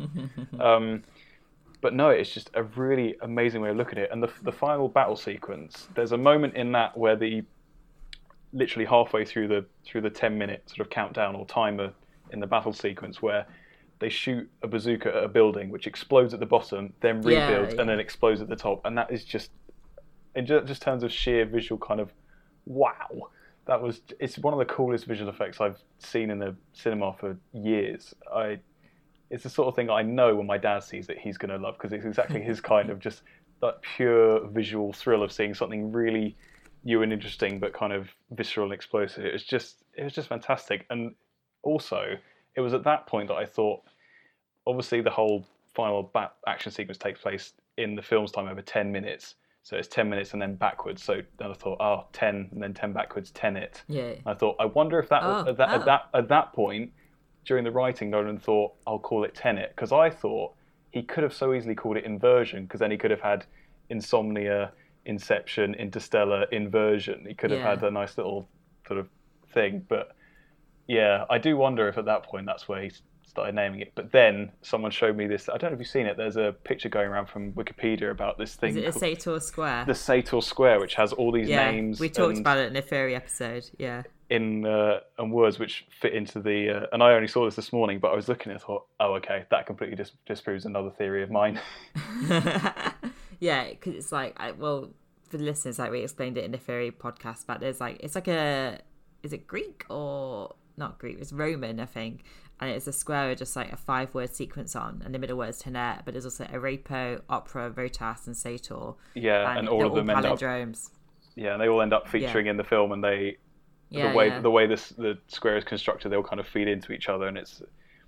But no, it's just a really amazing way of looking at it. And the final battle sequence, there's a moment in that where literally halfway through the 10-minute sort of countdown or timer in the battle sequence, where they shoot a bazooka at a building, which explodes at the bottom, then rebuilds, and then explodes at the top. And that is just, in just terms of sheer visual kind of, wow. It's one of the coolest visual effects I've seen in the cinema for years. It's the sort of thing I know when my dad sees it, he's going to love, because it's exactly his kind of just that pure visual thrill of seeing something really new and interesting, but kind of visceral and explosive. It was just fantastic. And also, it was at that point that I thought, obviously the whole final action sequence takes place in the film's time over 10 minutes. So it's 10 minutes and then backwards. So then I thought, 10 and then 10 backwards, 10 it. Yeah. I thought, I wonder if at that point, during the writing, Nolan thought, I'll call it 10 it. Because I thought he could have so easily called it Inversion, because then he could have had Insomnia, Inception, Interstellar, Inversion. He could have had a nice little sort of thing. But yeah, I do wonder if at that point that's where he started naming it. But then someone showed me this. I don't know if you've seen it. There's a picture going around from Wikipedia about this thing. Is it a Sator Square? The Sator Square, which has all these names. We talked about it in a Fury episode. Yeah. And words which fit into the. And I only saw this morning, but I was looking and thought, oh, okay, that completely disproves another theory of mine. Yeah, because it's like, for the listeners, like we explained it in the Fury podcast, but there's like, it's like is it Greek or not Greek? It's Roman, I think. And it's a square with just like a 5-word sequence on, and the middle word is Tenet, but there's also Arepo, Opera, Rotas, and Sator. Yeah, and all of them end up. Yeah, and they all end up featuring in the film, and the way the square is constructed, they all kind of feed into each other, and it's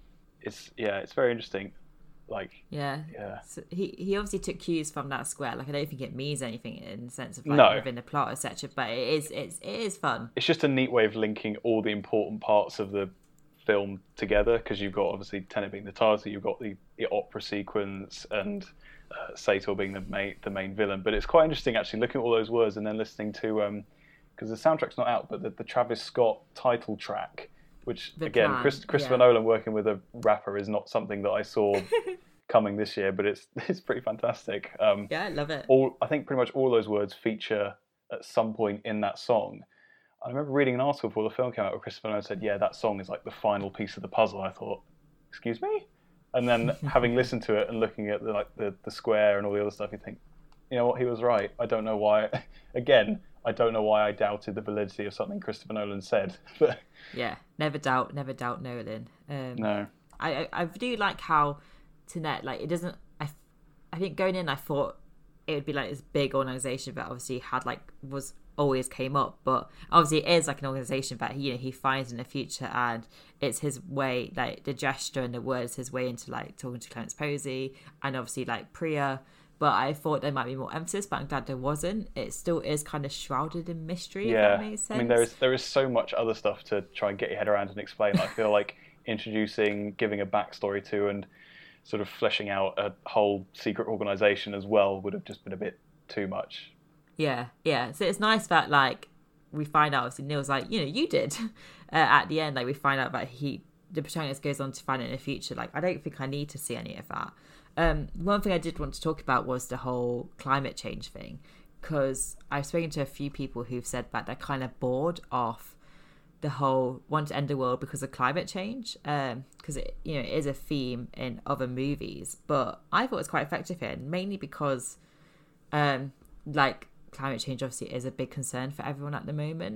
very interesting. So he obviously took cues from that square. Like, I don't think it means anything in the sense of within the plot, etc. But it is fun. It's just a neat way of linking all the important parts of the film together, because you've got obviously Tenet being the title, you've got the opera sequence, and Sator being the main villain. But it's quite interesting actually looking at all those words and then listening to because the soundtrack's not out, but the Travis Scott title track, which Christopher Nolan working with a rapper is not something that I saw coming this year, but it's pretty fantastic. I love it. I think pretty much all those words feature at some point in that song. I remember reading an article before the film came out where Christopher Nolan said, yeah, that song is like the final piece of the puzzle. I thought, excuse me? And then having listened to it and looking at the square and all the other stuff, you think, you know what, he was right. I don't know why. Again, I don't know why I doubted the validity of something Christopher Nolan said. But yeah, never doubt Nolan. No. I do like how Tenet, like, it doesn't, I think going in I thought it would be like this big organization that obviously had like was always came up, but obviously it is like an organization that he finds in the future, and it's his way, like the gesture and the words, his way into like talking to Clarence Posey and obviously like Priya. But I thought there might be more emphasis, but I'm glad there wasn't. It still is kind of shrouded in mystery, if that makes sense. I mean, there is so much other stuff to try and get your head around and explain. I feel like introducing, giving a backstory to, and sort of fleshing out a whole secret organization as well would have just been a bit too much. Yeah. So it's nice that like we find out, obviously Neil's like, you did at the end. Like we find out that the protagonist goes on to find it in the future. Like I don't think I need to see any of that. One thing I did want to talk about was the whole climate change thing, because I've spoken to a few people who've said that they're kind of bored of the whole want to end the world because of climate change, because it is a theme in other movies, but I thought it was quite effective here, mainly because like climate change obviously is a big concern for everyone at the moment.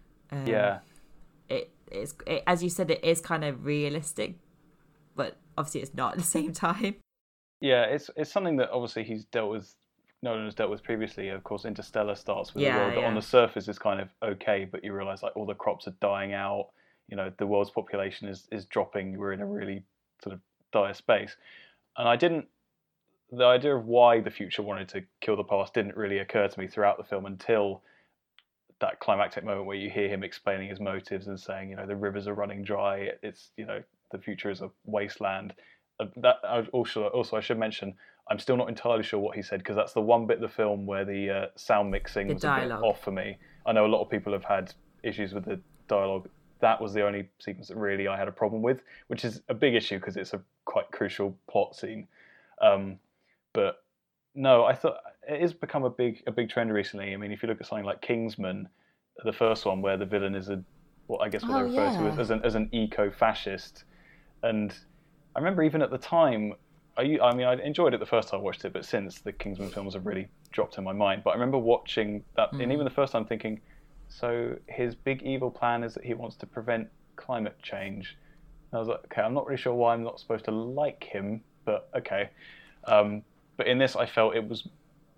It as you said, it is kind of realistic, but obviously it's not at the same time. Yeah, it's something that obviously Nolan has dealt with previously. Of course, Interstellar starts with a world that on the surface is kind of okay, but you realise like all the crops are dying out. The world's population is dropping. We're in a really sort of dire space, and the idea of why the future wanted to kill the past didn't really occur to me throughout the film until that climactic moment where you hear him explaining his motives and saying, the rivers are running dry. It's the future is a wasteland. That I should mention, I'm still not entirely sure what he said, because that's the one bit of the film where the sound mixing was a bit off for me. I know a lot of people have had issues with the dialogue. That was the only sequence that really I had a problem with, which is a big issue because it's a quite crucial plot scene. But no, I thought it has become a big trend recently. I mean, if you look at something like Kingsman, the first one, where the villain is what they refer to as an eco-fascist, and I remember even at the time, I enjoyed it the first time I watched it, but since the Kingsman films have really dropped in my mind. But I remember watching that, and even the first time thinking, so his big evil plan is that he wants to prevent climate change. And I was like, okay, I'm not really sure why I'm not supposed to like him, but okay. But in this, I felt I feel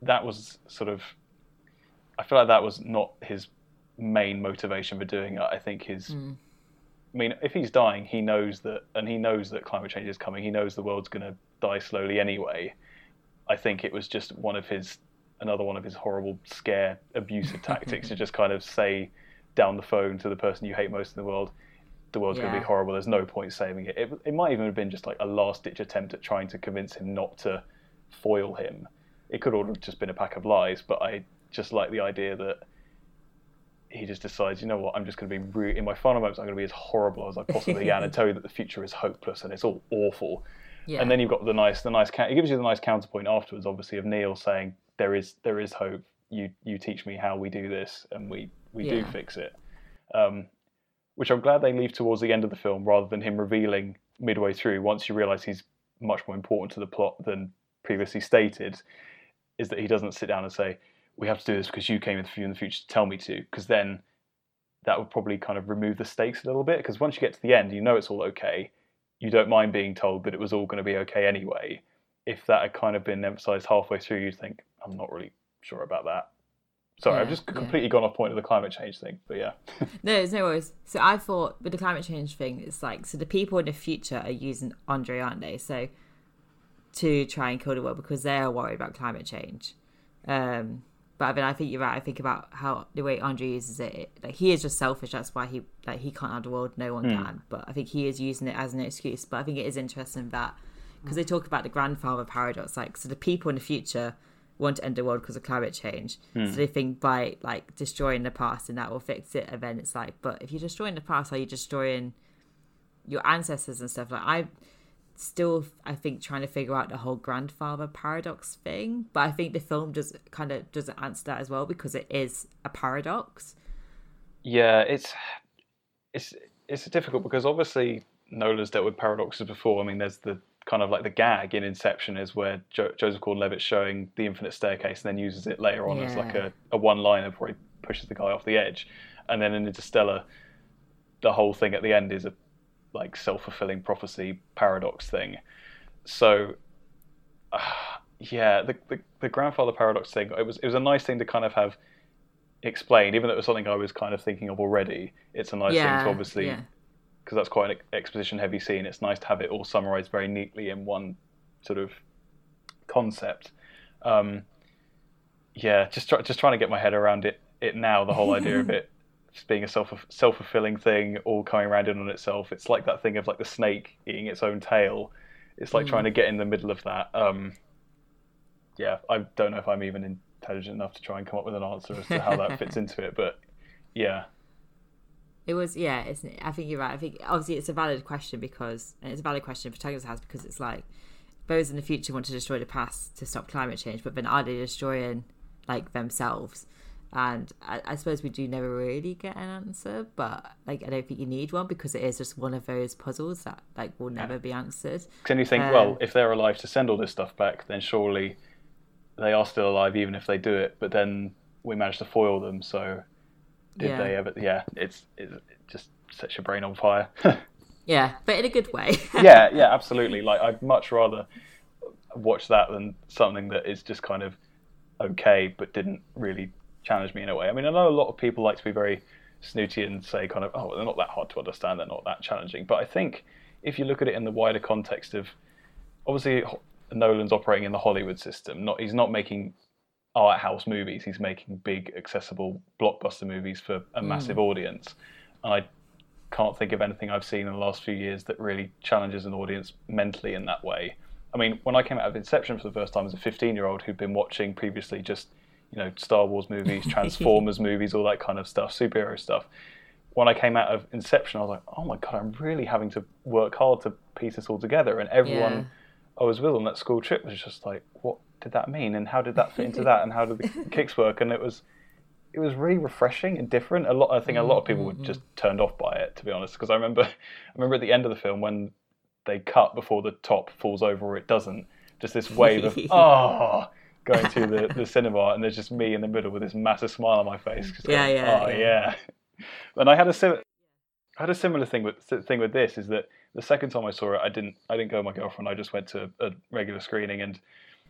like that was not his main motivation for doing it. I think I mean, if he's dying, he knows that climate change is coming. He knows the world's going to die slowly anyway. I think it was just another one of his horrible scare abusive tactics to just kind of say down the phone to the person you hate most in the world's going to be horrible. There's no point saving it. It might even have been just like a last-ditch attempt at trying to convince him not to foil him. It could all have just been a pack of lies, but I just like the idea that he just decides, you know what, I'm just going to be in my final moments, I'm going to be as horrible as I possibly can and tell you that the future is hopeless and it's all awful. Yeah. And then you've got the nice it gives you the nice counterpoint afterwards, obviously, of Neil saying there is hope. You teach me how we do this, and we do fix it. Which I'm glad they leave towards the end of the film rather than him revealing midway through, once you realise he's much more important to the plot than previously stated, is that he doesn't sit down and say, we have to do this because you came in the future to tell me to, because then that would probably kind of remove the stakes a little bit, because once you get to the end, it's all okay. You don't mind being told that it was all going to be okay anyway. If that had kind of been emphasised halfway through, you'd think, I'm not really sure about that. Sorry, I've just completely gone off point of the climate change thing, but yeah. No, there's no worries. So I thought with the climate change thing, it's like, so the people in the future are using Andre, aren't they? So to try and kill the world because they are worried about climate change. But I mean, I think you're right. I think about how the way Andre uses it, like he is just selfish. That's why he can't have the world. No one can. But I think he is using it as an excuse. But I think it is interesting that because they talk about the grandfather paradox, like so the people in the future want to end the world because of climate change. So they think by like destroying the past and that will fix it. And then it's like, but if you're destroying the past, are you destroying your ancestors and stuff? Like still, I think, trying to figure out the whole grandfather paradox thing. But I think the film doesn't answer that as well, because it is a paradox. Yeah, it's difficult because obviously Nolan's dealt with paradoxes before. I mean, there's the kind of like the gag in Inception is where Joseph Gordon-Levitt's showing the infinite staircase and then uses it later on as like a one-liner before he pushes the guy off the edge. And then in Interstellar, the whole thing at the end is a like self-fulfilling prophecy paradox thing. So the grandfather paradox thing, it was a nice thing to kind of have explained, even though it was something I was kind of thinking of already. It's a nice thing to obviously, because that's quite an exposition heavy scene, it's nice to have it all summarized very neatly in one sort of concept. Just trying to get my head around it now, the whole idea of it being a self-fulfilling thing, all coming around in on itself. It's like that thing of like the snake eating its own tail. It's like trying to get in the middle of that. I don't know if I'm even intelligent enough to try and come up with an answer as to how that fits into it, but yeah. It was, I think you're right. I think obviously it's a valid question because protagonist has, because it's like those in the future want to destroy the past to stop climate change, but then are they destroying like themselves? And I suppose we do never really get an answer, but like I don't think you need one, because it is just one of those puzzles that like will never be answered. Can you think, well, if they're alive to send all this stuff back, then surely they are still alive even if they do it, but then we managed to foil them, so did they ever? Yeah, it just sets your brain on fire. Yeah, but in a good way. yeah, absolutely. Like, I'd much rather watch that than something that is just kind of okay but didn't really challenge me in a way. I mean, I know a lot of people like to be very snooty and say kind of, oh, they're not that hard to understand, they're not that challenging. But I think if you look at it in the wider context of, obviously Nolan's operating in the Hollywood system. He's not making art house movies. He's making big, accessible blockbuster movies for a massive audience. And I can't think of anything I've seen in the last few years that really challenges an audience mentally in that way. I mean, when I came out of Inception for the first time as a 15-year-old who'd been watching previously just, Star Wars movies, Transformers movies, all that kind of stuff, superhero stuff. When I came out of Inception, I was like, oh my God, I'm really having to work hard to piece this all together. And everyone I was with on that school trip was just like, what did that mean? And how did that fit into that? And how did the kicks work? And it was really refreshing and different. I think a lot of people were just turned off by it, to be honest. Because I remember at the end of the film when they cut before the top falls over or it doesn't, just this wave of, going to the cinema, and there's just me in the middle with this massive smile on my face. Yeah. And I had a similar thing with this, is that the second time I saw it, I didn't go with my girlfriend. I just went to a regular screening, and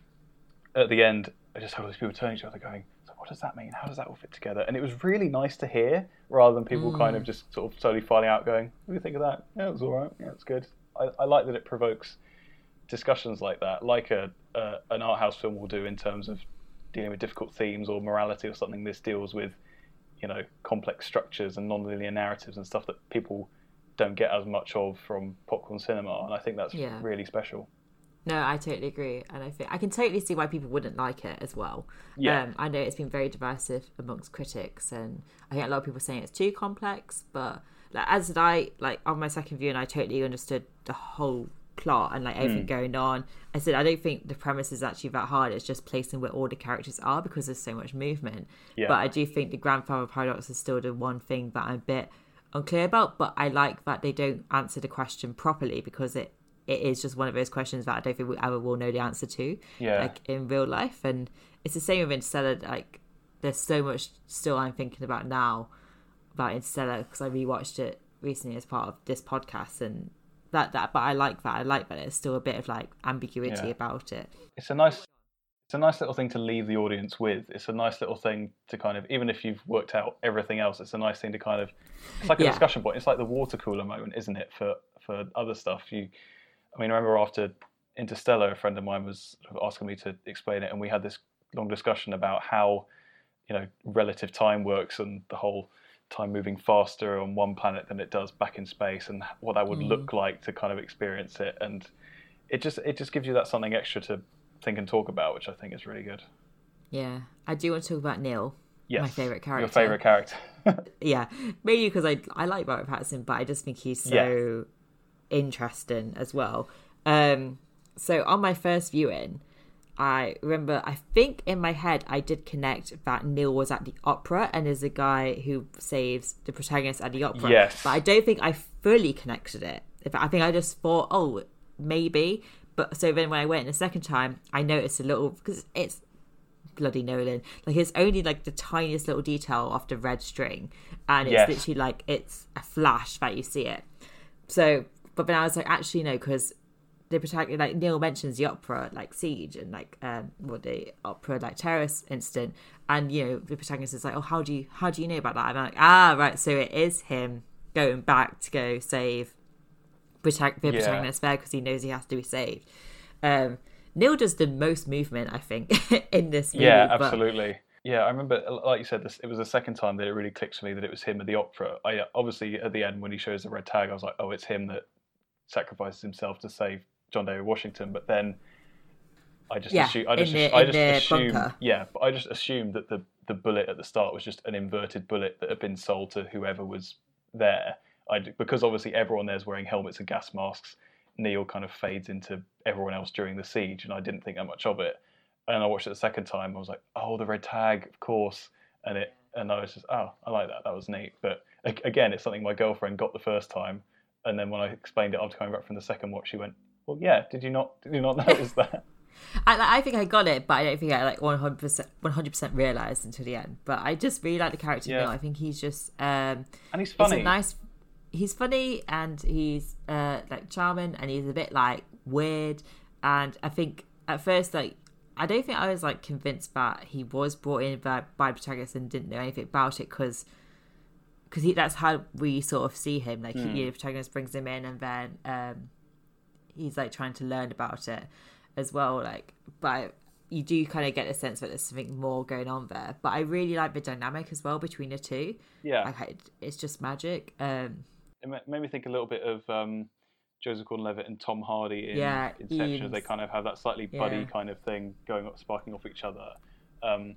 at the end, I just had all these people turning to each other going, so what does that mean? How does that all fit together? And it was really nice to hear, rather than people kind of just sort of slowly filing out going, what do you think of that? Yeah, it was all right. Yeah, it's good. I like that it provokes discussions like that, like an art house film will do in terms of dealing with difficult themes or morality or something. This deals with, complex structures and non-linear narratives and stuff that people don't get as much of from popcorn cinema, and I think that's really special. No, I totally agree, and I think I can totally see why people wouldn't like it as well. I know it's been very divisive amongst critics, and I think a lot of people saying it's too complex, but as did I, on my second view, and I totally understood the whole plot and everything going on. I said I don't think the premise is actually that hard. It's just placing where all the characters are, because there's so much movement. But I do think the grandfather paradox is still the one thing that I'm a bit unclear about, but I like that they don't answer the question properly, because it is just one of those questions that I don't think we ever will know the answer to, in real life. And it's the same with Interstellar. There's so much still I'm thinking about now about Interstellar, because I rewatched it recently as part of this podcast, and but I like that. I like that there's still a bit of ambiguity about it. It's a nice little thing to leave the audience with. It's a nice little thing to kind of, even if you've worked out everything else, it's a nice thing to kind of, it's like a discussion point. It's like the water cooler moment, isn't it, for other stuff. I remember after Interstellar, a friend of mine was sort of asking me to explain it, and we had this long discussion about how, relative time works, and the whole time moving faster on one planet than it does back in space, and what that would look like to kind of experience it. And it just gives you that something extra to think and talk about, which I think is really good. Yeah, I do want to talk about Neil. Yes, my favourite character. Your favourite character. Yeah, maybe because I like Robert Pattinson, but I just think he's so interesting as well. So on my first viewing, I remember, I think in my head, I did connect that Neil was at the opera and is a guy who saves the protagonist at the opera. Yes. But I don't think I fully connected it. I think I just thought, oh, maybe. But so then when I went in the second time, I noticed a little, because it's bloody Nolan. Like, it's only like the tiniest little detail off the red string. And it's literally like, it's a flash that you see it. So, but then I was like, actually, no, because the protagonist, like Neil mentions the opera like siege and like the opera like terrorist incident, and the protagonist is like, oh, how do you know about that? And I'm like, right, so it is him going back to go save the protagonist there because he knows he has to be saved. Neil does the most movement, I think, in this movie. Yeah, absolutely. Yeah, I remember, like you said, it was the second time that it really clicked for me that it was him at the opera. I obviously at the end when he shows the red tag, I was like, oh, it's him that sacrifices himself to save John David Washington. But then I just assumed that the bullet at the start was just an inverted bullet that had been sold to whoever was there. Because obviously everyone there's wearing helmets and gas masks. Neil kind of fades into everyone else during the siege, and I didn't think that much of it. And I watched it the second time. I was like, oh, the red tag, of course. And I was just, oh, I like that. That was neat. But again, it's something my girlfriend got the first time, and then when I explained it after coming back from the second watch, she went, well, yeah, did you not notice that? I think I got it, but I don't think I like 100% realised until the end. But I just really like the character Neil. I think he's just and he's funny. He's funny and he's like charming and he's a bit like weird. And I think at first, like, I don't think I was like convinced that he was brought in by protagonist and didn't know anything about it because that's how we sort of see him. Like the protagonist brings him in and then he's like trying to learn about it as well. Like, but you do kind of get a sense that there's something more going on there. But I really like the dynamic as well between the two. Yeah, like, it's just magic. It made me think a little bit of Joseph Gordon-Levitt and Tom Hardy in Inception. As they kind of have that slightly buddy kind of thing sparking off each other. And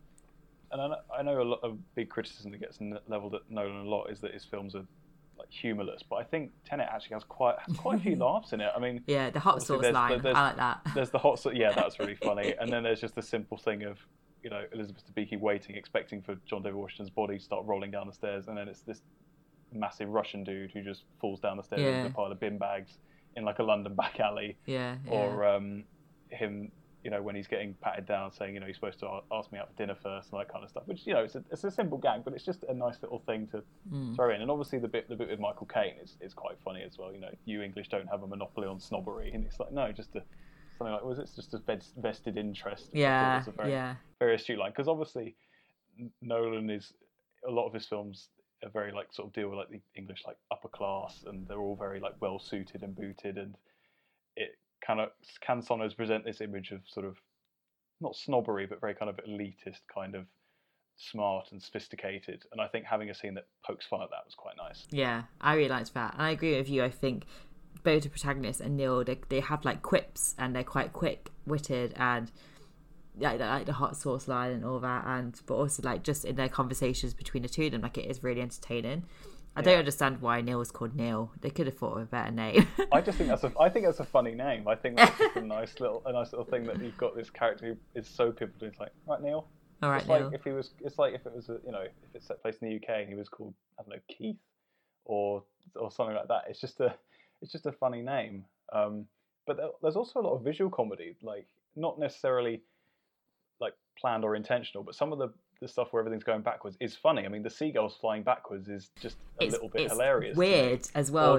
I know a lot of big criticism that gets leveled at Nolan a lot is that his films are like humorless, but I think Tenet actually has quite a few laughs in it. I mean, the hot sauce line, I like that. There's the hot sauce, that's really funny. And then there's just the simple thing of Elizabeth Debicki waiting, expecting for John David Washington's body to start rolling down the stairs, and then it's this massive Russian dude who just falls down the stairs with a pile of bin bags in like a London back alley. Or him, when he's getting patted down, saying, he's supposed to ask me out for dinner first and that kind of stuff. Which, it's a simple gag, but it's just a nice little thing to throw in. And obviously the bit with Michael Caine is quite funny as well. You English don't have a monopoly on snobbery, and it's like, no, just something like, was it just a vested interest? Yeah, it's a very astute line, because obviously Nolan a lot of his films are very like sort of deal with like the English like upper class, and they're all very like well suited and booted, and it can sometimes present this image of sort of not snobbery but very kind of elitist, kind of smart and sophisticated. And I think having a scene that pokes fun at that was quite nice. Yeah, I really liked that, and I agree with you. I think both the protagonist and Neil, they have like quips and they're quite quick-witted, and like the hot sauce line and all that, but also like just in their conversations between the two of them, like it is really entertaining. I don't understand why Neil was called Neil. They could have thought of a better name. I think that's a funny name. I think that's just a nice little thing that you've got this character who is so pivotal. It's like, right, Neil. All right, it's Neil. Like if it was if it's set place in the UK and he was called, I don't know, Keith or something like that. It's just a funny name. But there's also a lot of visual comedy, like not necessarily like planned or intentional, but some of the stuff where everything's going backwards is funny. I mean, the seagulls flying backwards is just a little bit hilarious. Weird as well.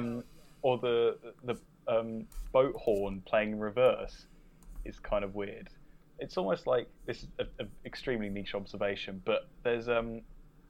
Or the boat horn playing in reverse is kind of weird. It's almost like this is an extremely niche observation, but there's a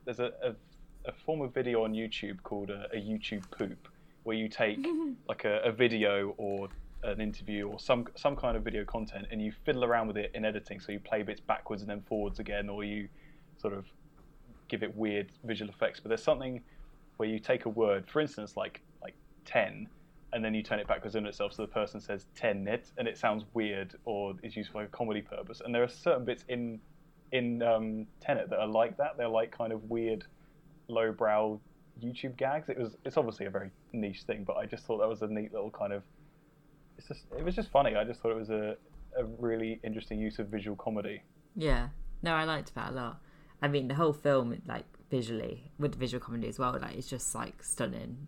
form of video on YouTube called a YouTube poop, where you take like a video or an interview or some kind of video content, and you fiddle around with it in editing. So you play bits backwards and then forwards again, or you sort of give it weird visual effects. But there's something where you take a word, for instance, like 10, and then you turn it backwards in itself, so the person says 10 net, and it sounds weird or is used for a comedy purpose. And there are certain bits in Tenet that are like that. They're like kind of weird, lowbrow YouTube gags. It's obviously a very niche thing, but I just thought that was a neat little kind of it was just funny. I just thought it was a really interesting use of visual comedy. Yeah, no, I liked that a lot. I mean, the whole film, like visually, with the visual comedy as well, like it's just like stunning.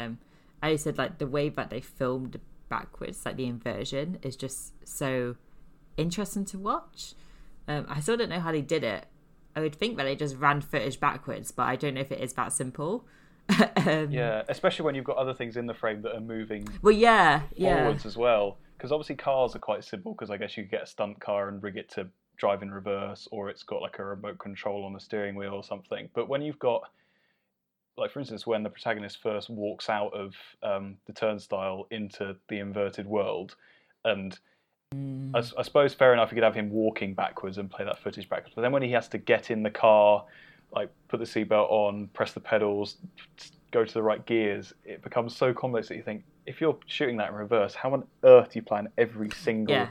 I said like the way that they filmed backwards, like the inversion, is just so interesting to watch. I still don't know how they did it. I would think that they just ran footage backwards, but I don't know if it is that simple. Yeah, especially when you've got other things in the frame that are moving forwards as well. Because obviously cars are quite simple, because I guess you get a stunt car and rig it to drive in reverse, or it's got like a remote control on the steering wheel or something. But when you've got, like for instance, when the protagonist first walks out of the turnstile into the inverted world, and I suppose fair enough, you could have him walking backwards and play that footage backwards. But then when he has to get in the car, like put the seatbelt on, press the pedals, go to the right gears, it becomes so complex that you think, if you're shooting that in reverse, how on earth do you plan every single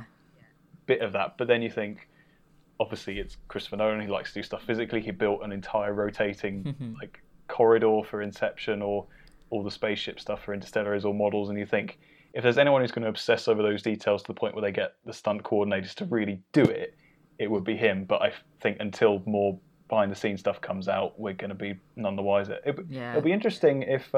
bit of that? But then you think, obviously it's Christopher Nolan, he likes to do stuff physically. He built an entire rotating like corridor for Inception, or all the spaceship stuff for Interstellar is all models, and you think, if there's anyone who's going to obsess over those details to the point where they get the stunt coordinators to really do it, it would be him. But I think until more behind the scenes stuff comes out, we're going to be none the wiser. It'll be interesting if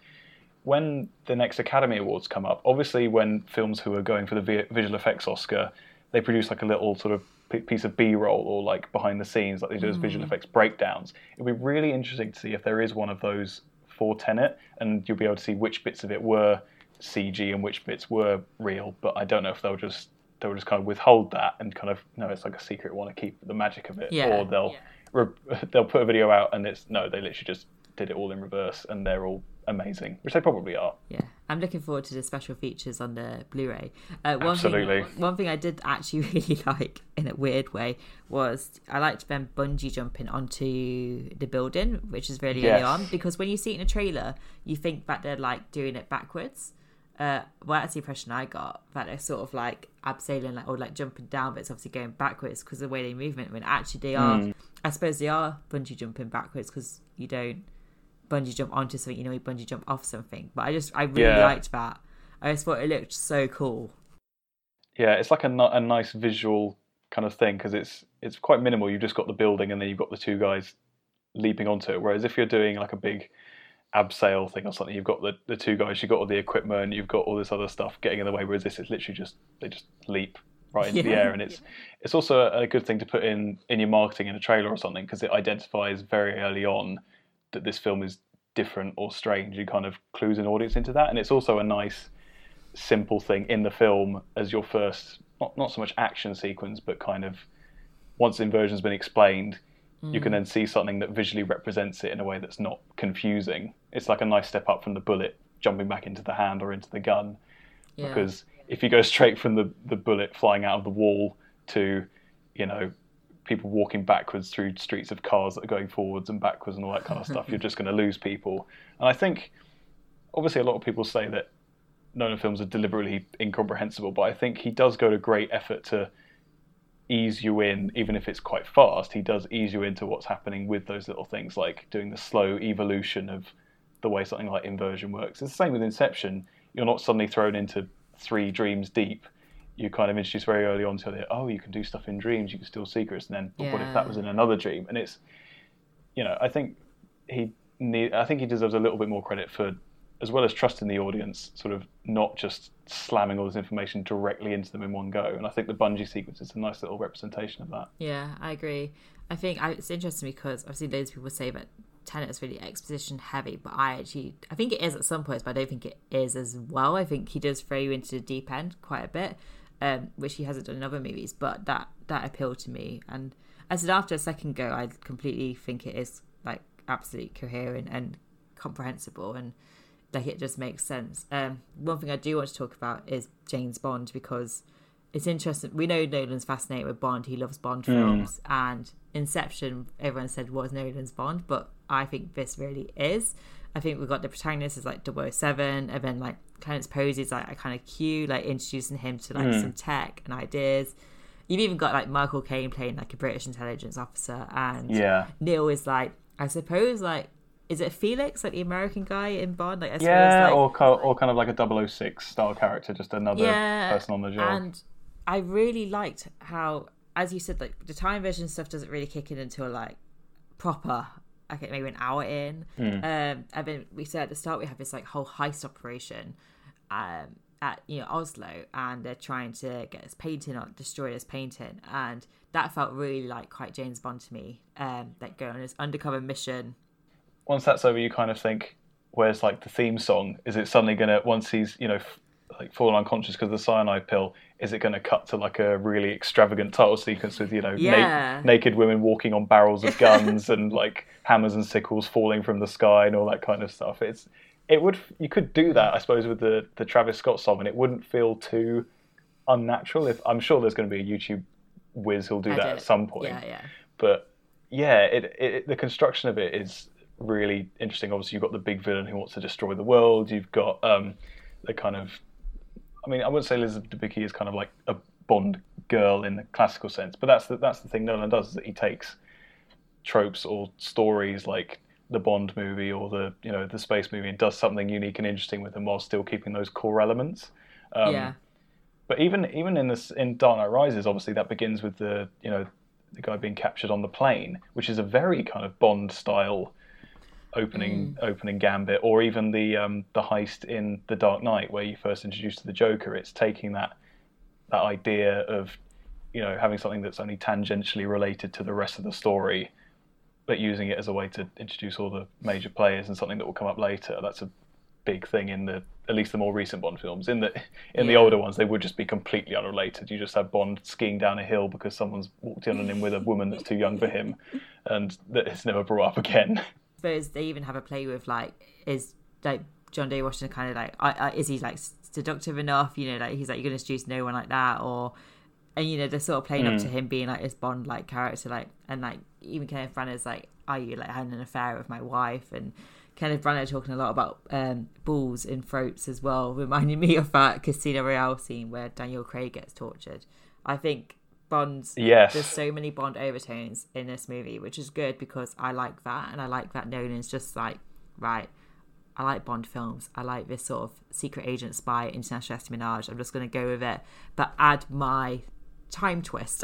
when the next Academy Awards come up, obviously when films who are going for the visual effects Oscar, they produce like a little sort of piece of B-roll or like behind the scenes, like they do as visual effects breakdowns. It'll be really interesting to see if there is one of those for Tenet, and you'll be able to see which bits of it were CG and which bits were real. But I don't know if they'll just kind of withhold that and kind of, no, it's like a secret, want to keep the magic of it, or they'll put a video out and they literally just did it all in reverse and they're all amazing, which they probably are. Yeah, I'm looking forward to the special features on the Blu-ray. Absolutely. One thing I did actually really like, in a weird way, was I liked them bungee jumping onto the building, which is really early on, because when you see it in a trailer, you think that they're like doing it backwards. Well, that's the impression I got, that they're sort of like abseiling, like, or like jumping down, but it's obviously going backwards because of the way they move it. When actually they are, I suppose they are bungee jumping backwards, because you don't bungee jump onto something, you bungee jump off something. But I really liked that. I just thought it looked so cool. Yeah, it's like a nice visual kind of thing, because it's quite minimal. You've just got the building and then you've got the two guys leaping onto it. Whereas if you're doing like a big abseil thing or something, you've got the two guys, you've got all the equipment, you've got all this other stuff getting in the way, whereas this is literally they just leap right into the air. And it's also a good thing to put in your marketing in a trailer or something, because it identifies very early on that this film is different or strange. You kind of clues an audience into that. And it's also a nice simple thing in the film as your first, not so much action sequence, but kind of once the inversion's been explained, you can then see something that visually represents it in a way that's not confusing. It's like a nice step up from the bullet jumping back into the hand or into the gun. Yeah. Because if you go straight from the bullet flying out of the wall to, people walking backwards through streets of cars that are going forwards and backwards and all that kind of stuff, you're just going to lose people. And I think, obviously, a lot of people say that Nolan films are deliberately incomprehensible, but I think he does go to great effort to ease you in, even if it's quite fast. He does ease you into what's happening with those little things, like doing the slow evolution of the way something like inversion works. It's the same with Inception. You're not suddenly thrown into 3 dreams deep. You kind of introduce very early on to you can do stuff in dreams, you can steal secrets, and then but what if that was in another dream? And it's, I think he deserves a little bit more credit for, as well as trusting the audience, sort of not just slamming all this information directly into them in one go. And I think the bungee sequence is a nice little representation of that. Yeah, I agree. I think it's interesting because I've seen loads of people say that Tenet is really exposition heavy, but I think it is at some points, but I don't think it is as well. I think he does throw you into the deep end quite a bit, which he hasn't done in other movies, but that appealed to me. And I said after a second go, I completely think it is like absolutely coherent and comprehensible, and like it just makes sense. One thing I do want to talk about is James Bond, because it's interesting. We know Nolan's fascinated with Bond. He loves Bond films, and Inception, everyone said, was Nolan's Bond, but I think this really is. I think we've got the protagonist is like 007, and then like Clarence Posey is like a kind of Q, like introducing him to like some tech and ideas. You've even got like Michael Caine playing like a British intelligence officer, and Neil is like, I suppose, like is it Felix, like the American guy in Bond? Like, or kind of like a 006 style character, just another person on the job. And I really liked how, as you said, like the time version stuff doesn't really kick in until like proper, I think maybe an hour in. And then we said at the start we have this like whole heist operation at Oslo, and they're trying to get this painting or destroy this painting, and that felt really like quite James Bond to me. Like going on this undercover mission. Once that's over, you kind of think, where's like the theme song? Is it suddenly gonna, once he's like fallen unconscious because of the cyanide pill, is it going to cut to like a really extravagant title sequence with naked women walking on barrels of guns and like hammers and sickles falling from the sky and all that kind of stuff? You could do that, I suppose, with the Travis Scott song, and it wouldn't feel too unnatural. I'm sure there's going to be a YouTube whiz who'll do that at some point. But the construction of it is really interesting. Obviously, you've got the big villain who wants to destroy the world. You've got the kind of, I mean, I wouldn't say Elizabeth Debicki is kind of like a Bond girl in the classical sense, but that's the thing Nolan does, is that he takes tropes or stories like the Bond movie or the space movie and does something unique and interesting with them while still keeping those core elements. But even in Dark Knight Rises, obviously that begins with the guy being captured on the plane, which is a very kind of Bond style opening gambit, or even the heist in The Dark Knight where you first introduced to the Joker. It's taking that idea of having something that's only tangentially related to the rest of the story, but using it as a way to introduce all the major players and something that will come up later. That's a big thing in at least the more recent Bond films. In the older ones, they would just be completely unrelated. You just have Bond skiing down a hill because someone's walked in on him with a woman that's too young for him, and that it's never brought up again. Suppose they even have a play with like, is like John Day Washington kind of like, is he like seductive enough? Like he's like, you're going to introduce no one like that, and they're sort of playing up to him being like this Bond like character, like, and like even Kenneth Branagh's like, are you like having an affair with my wife? And Kenneth Branagh talking a lot about balls in throats as well, reminding me of that Casino Royale scene where Daniel Craig gets tortured. I think there's so many Bond overtones in this movie, which is good because I like that, and I like that Nolan's just like, right, I like Bond films, I like this sort of secret agent spy international espionage, I'm just going to go with it, but add my time twist.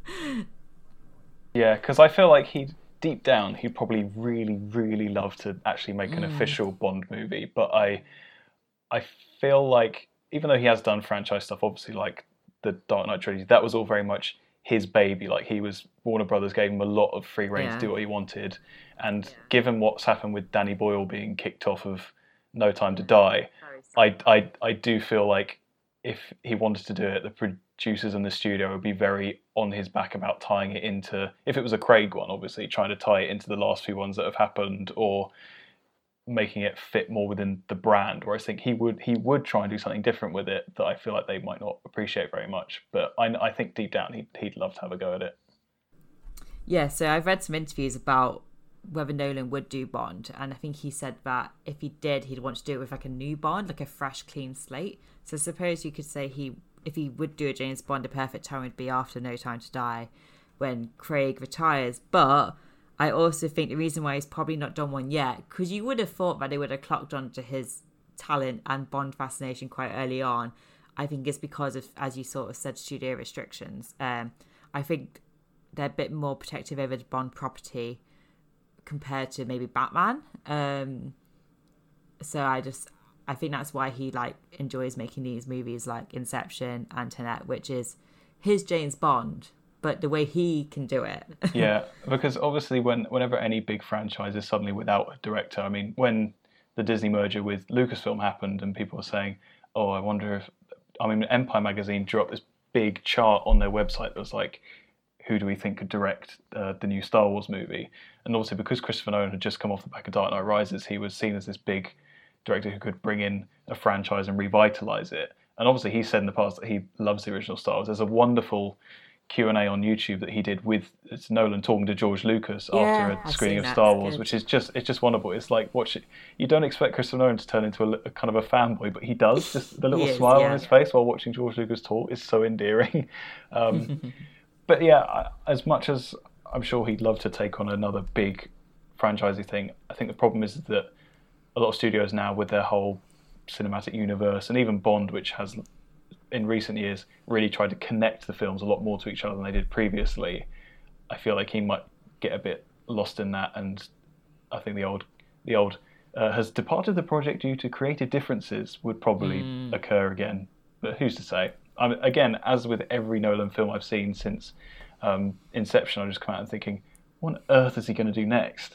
Because I feel like deep down he'd probably really, really love to actually make an official Bond movie, but I feel like even though he has done franchise stuff, obviously like the Dark Knight trilogy, that was all very much his baby. Like Warner Brothers gave him a lot of free rein to do what he wanted, and given what's happened with Danny Boyle being kicked off of No Time to Die, I do feel like if he wanted to do it, the producers in the studio would be very on his back about tying it into, if it was a Craig one, obviously trying to tie it into the last few ones that have happened, or making it fit more within the brand, where I think he would try and do something different with it that I feel like they might not appreciate very much. But I think deep down he'd love to have a go at it. Yeah, so I've read some interviews about whether Nolan would do Bond, and I think he said that if he did, he'd want to do it with like a new Bond, like a fresh, clean slate. So I suppose you could say if he would do a James Bond, a perfect time would be after No Time to Die, when Craig retires. But I also think the reason why he's probably not done one yet, because you would have thought that they would have clocked onto his talent and Bond fascination quite early on, I think it's because of, as you sort of said, studio restrictions. I think they're a bit more protective over the Bond property compared to maybe Batman. So I think that's why he like enjoys making these movies like Inception and Tenet, which is his James Bond, but the way he can do it. Yeah, because obviously whenever any big franchise is suddenly without a director, I mean, when the Disney merger with Lucasfilm happened and people were saying, oh, I wonder if, I mean, Empire magazine drew up this big chart on their website that was like, who do we think could direct the new Star Wars movie? And obviously because Christopher Nolan had just come off the back of Dark Knight Rises, he was seen as this big director who could bring in a franchise and revitalize it. And obviously he said in the past that he loves the original Star Wars. There's a wonderful Q&A on YouTube that he did with Nolan talking to George Lucas after a screening of Star Wars, which is it's wonderful. It's like you don't expect Christopher Nolan to turn into a kind of a fanboy, but he does. Just the little smile on his face while watching George Lucas talk is so endearing. But yeah, as much as I'm sure he'd love to take on another big franchising thing. I think the problem is that a lot of studios now, with their whole cinematic universe, and even Bond, which has in recent years really tried to connect the films a lot more to each other than they did previously, I feel like he might get a bit lost in that, and I think the old has departed the project due to creative differences would probably occur again, but who's to say? Again, as with every Nolan film I've seen since Inception, I just come out and thinking, what on earth is he going to do next?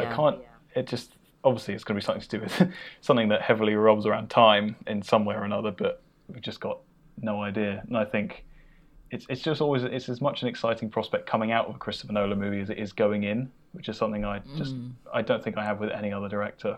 It just, obviously it's going to be something to do with something that heavily revolves around time in some way or another, but we've just got no idea. And I think it's just always, it's as much an exciting prospect coming out of a Christopher Nolan movie as it is going in, which is something I don't think I have with any other director.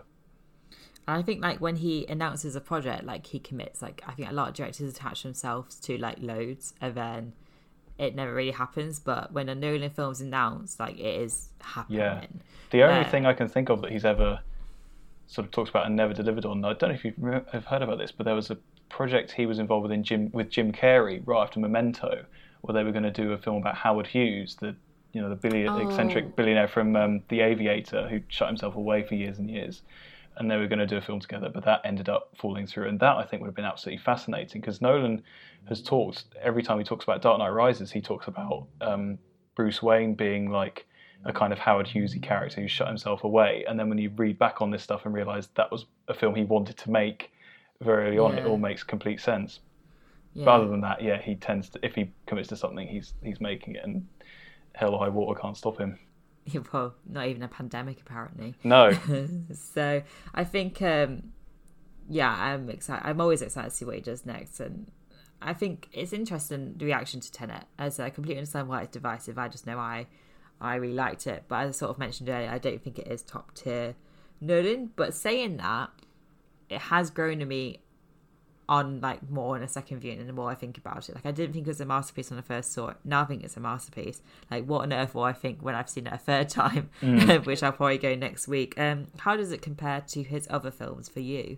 I think like when he announces a project, like he commits. Like I think a lot of directors attach themselves to like loads, and then it never really happens. But when a Nolan film's announced, like it is happening. Yeah. The only thing I can think of that he's ever sort of talks about and never delivered on, I don't know if you've heard about this, but there was a project he was involved with Jim Carrey right after Memento, where they were going to do a film about Howard Hughes, the eccentric billionaire from The Aviator, who shut himself away for years and years. And they were going to do a film together, but that ended up falling through. And that, I think, would have been absolutely fascinating, because Nolan has talked, every time he talks about Dark Knight Rises, he talks about Bruce Wayne being like a kind of Howard Hughesy character who shut himself away. And then when you read back on this stuff and realise that was a film he wanted to make very early on, it all makes complete sense. Yeah. But other than that, he tends to, if he commits to something, he's making it, and hell or high water can't stop him. Well, not even a pandemic, apparently. No. So I think, I'm excited. I'm always excited to see what he does next, and I think it's interesting the reaction to Tenet. As I completely understand why it's divisive. I just know I really liked it, but as I sort of mentioned earlier, I don't think it is top tier Nolan. But saying that, it has grown to me on like more on a second viewing, and the more I think about it, like I didn't think it was a masterpiece when I first saw it. Now I think it's a masterpiece. Like what on earth will I think when I've seen it a third time, which I'll probably go next week. How does it compare to his other films for you?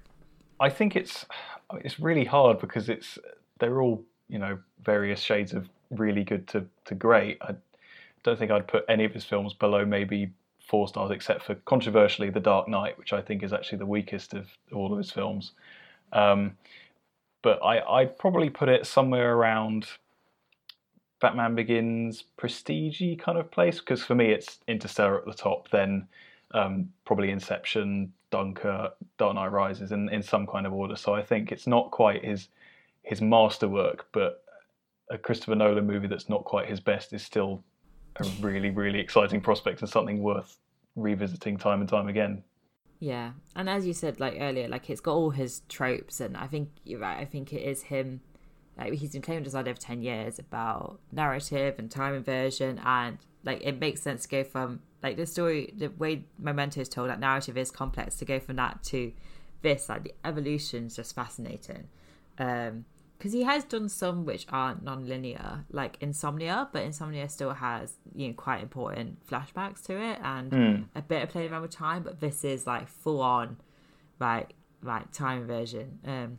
I think it's really hard, because they're all, various shades of really good to great. I don't think I'd put any of his films below maybe 4 stars, except for controversially The Dark Knight, which I think is actually the weakest of all of his films. But I'd probably put it somewhere around Batman Begins, prestige-y kind of place, because for me it's Interstellar at the top, then probably Inception, Dunkirk, Dark Knight Rises in some kind of order. So I think it's not quite his masterwork, but a Christopher Nolan movie that's not quite his best is still a really, really exciting prospect and something worth revisiting time and time again. Yeah, and as you said like earlier, like it's got all his tropes, and I think you're right. I think it is him. Like he's been claiming design over 10 years about narrative and time inversion, and like it makes sense to go from like the story, the way Memento is told, that narrative is complex, to go from that to this. Like the evolution is just fascinating. Because he has done some which are non-linear, like Insomnia, but Insomnia still has, quite important flashbacks to it and a bit of playing around with time. But this is like full on, right, time inversion.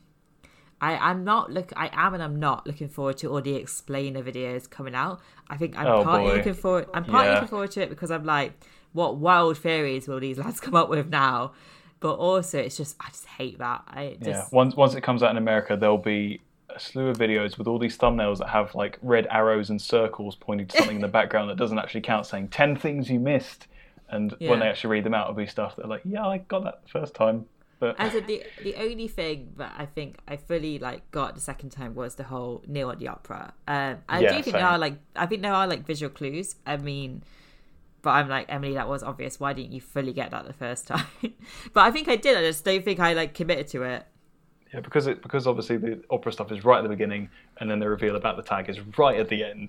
I am and I'm not looking forward to all the explainer videos coming out. I think I'm partly looking forward. I'm partly looking forward to it because I'm like, what wild theories will these lads come up with now? But also, I just hate that. Once it comes out in America, there'll be a slew of videos with all these thumbnails that have like red arrows and circles pointing to something in the background that doesn't actually count, saying 10 things you missed. And when they actually read them out, it'll be stuff that are like, I got that the first time. But as the only thing that I think I fully like got the second time was the whole Neil at the Opera. I do think there are like visual clues. I mean, but I'm like, Emily, that was obvious. Why didn't you fully get that the first time? But I think I did. I just don't think I like committed to it. Yeah, because obviously the opera stuff is right at the beginning, and then the reveal about the tag is right at the end.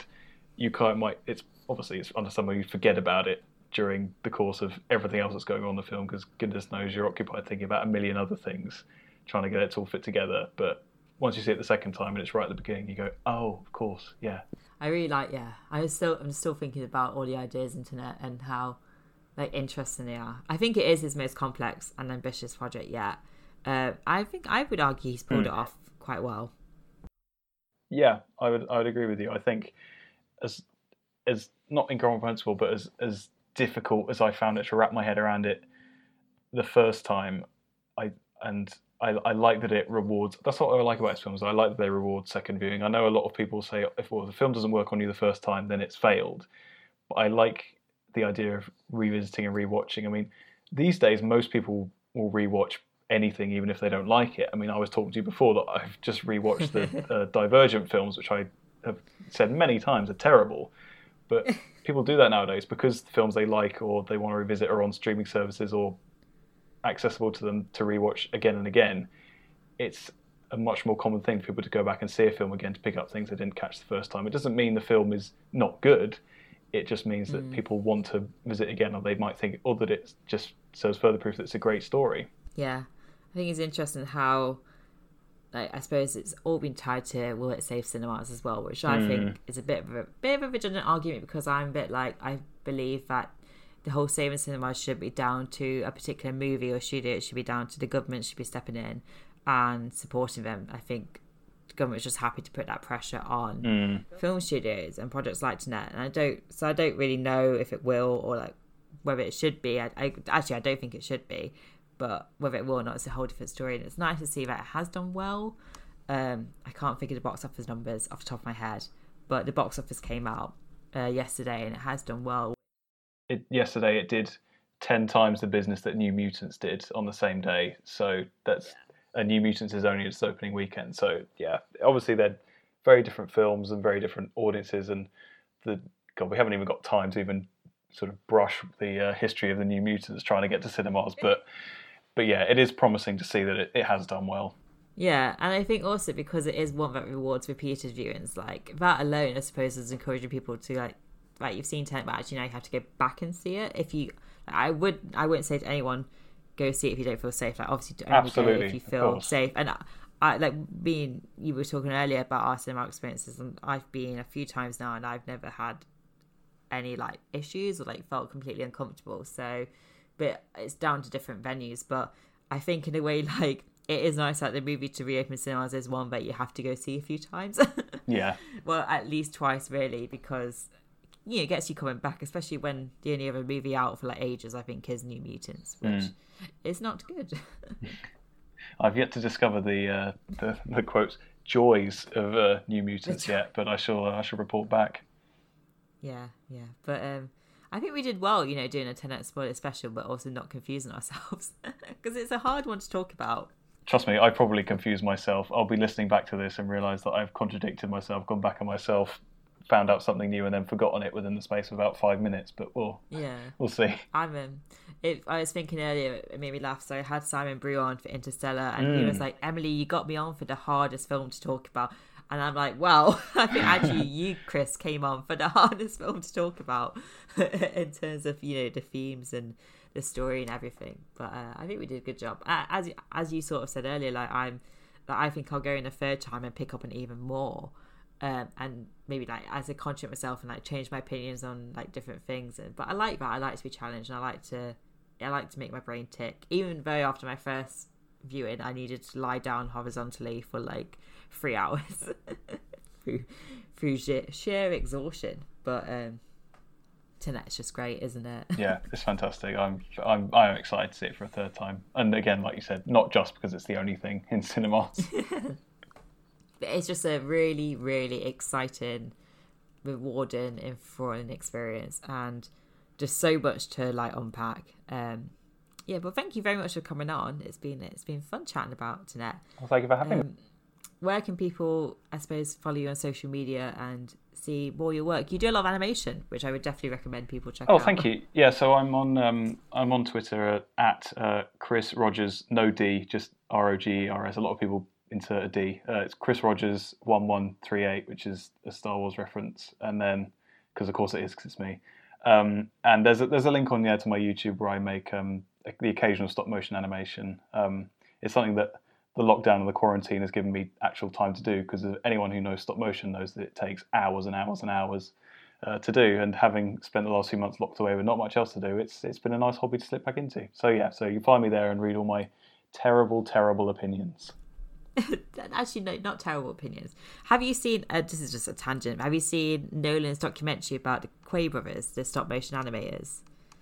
It's understandable you forget about it during the course of everything else that's going on in the film, because goodness knows you're occupied thinking about a million other things, trying to get it to all fit together. But once you see it the second time and it's right at the beginning, you go, oh, of course, yeah. I really like, I'm still thinking about all the ideas in Tenet and how like interesting they are. I think it is his most complex and ambitious project yet. I think I would argue he's pulled it off quite well. Yeah, I would agree with you. I think as not incomprehensible, but as difficult as I found it to wrap my head around it the first time, I like that it rewards. That's what I like about its films. I like that they reward second viewing. I know a lot of people say if the film doesn't work on you the first time, then it's failed. But I like the idea of revisiting and rewatching. I mean, these days most people will rewatch anything even if they don't like it. I mean, I was talking to you before that I've just rewatched the Divergent films, which I have said many times are terrible. But people do that nowadays because the films they like or they want to revisit are on streaming services or accessible to them to rewatch again and again. It's a much more common thing for people to go back and see a film again to pick up things they didn't catch the first time. It doesn't mean the film is not good. It just means that people want to visit again, or they might think, or that it just serves further proof that it's a great story. Yeah, I think it's interesting how, like, I suppose it's all been tied to will it save cinemas as well, which I think is a bit of a redundant argument, because I'm a bit like, I believe that the whole saving cinemas should be down to a particular movie or studio. It should be down to the government should be stepping in and supporting them. I think the government's just happy to put that pressure on film studios and projects like Tenet, and I don't really know if it will or like whether it should be. I don't think it should be, but whether it will or not is a whole different story. And it's nice to see that it has done well. I can't figure the box office numbers off the top of my head, but the box office came out yesterday and it has done well. Yesterday it did 10 times the business that New Mutants did on the same day. So that's New Mutants is only its opening weekend. So yeah, obviously they're very different films and very different audiences. And we haven't even got time to even sort of brush the history of the New Mutants trying to get to cinemas. But yeah, it is promising to see that it has done well. Yeah, and I think also because it is one that rewards repeated viewings, like that alone, I suppose, is encouraging people to like, right, you've seen Tenet, but actually now you have to go back and see it. If you, I wouldn't say to anyone, go see it if you don't feel safe. Like, obviously, only go if you feel safe. And I like you were talking earlier about our cinema experiences, and I've been a few times now, and I've never had any like issues or like felt completely uncomfortable. So, but it's down to different venues. But I think in a way, like, it is nice that the movie to reopen cinemas is one that you have to go see a few times. Yeah. Well, at least twice, really, because it gets you coming back, especially when the only other movie out for like ages, I think, is New Mutants, which is not good. I've yet to discover the quote joys of New Mutants yet, but I shall report back. Yeah. But I think we did well, doing a Tenet spoiler special, but also not confusing ourselves, because it's a hard one to talk about. Trust me, I probably confused myself. I'll be listening back to this and realise that I've contradicted myself, gone back on myself, found out something new and then forgotten it within the space of about 5 minutes, but we'll see. I was thinking earlier, it made me laugh, so I had Simon Brew on for Interstellar, and he was like, Emily, you got me on for the hardest film to talk about. And I'm like, well, I think actually you, Chris, came on for the hardest film to talk about in terms of, the themes and the story and everything. But I think we did a good job. As you sort of said earlier, I think I'll go in a third time and pick up on even more. And maybe like as a conscious myself and like change my opinions on like different things. But I like that. I like to be challenged, and I like to make my brain tick. Even though after my first viewing, I needed to lie down horizontally for like 3 hours through sheer exhaustion. But Tenet's just great, isn't it? Yeah, it's fantastic. I'm excited to see it for a third time. And again, like you said, not just because it's the only thing in cinemas. It's just a really, really exciting, rewarding, enthralling experience, and just so much to like unpack. But thank you very much for coming on. It's been fun chatting about Tenet. Well, thank you for having me. Where can people, I suppose, follow you on social media and see more of your work? You do a lot of animation, which I would definitely recommend people check out. Oh, thank you. Yeah, so I'm on Twitter at Chris Rogers, no D, just ROGERS. A lot of people insert a D. It's Chris Rogers 1138, which is a Star Wars reference, and then because of course it is, because it's me. And there's a link on there to my YouTube where I make the occasional stop motion animation. It's something that the lockdown and the quarantine has given me actual time to do, because anyone who knows stop motion knows that it takes hours and hours and hours to do. And having spent the last few months locked away with not much else to do, it's been a nice hobby to slip back into. So yeah, so you can find me there and read all my terrible opinions. Actually, no, not terrible opinions. Have you seen, this is just a tangent, have you seen Nolan's documentary about the Quay brothers, the stop motion animators?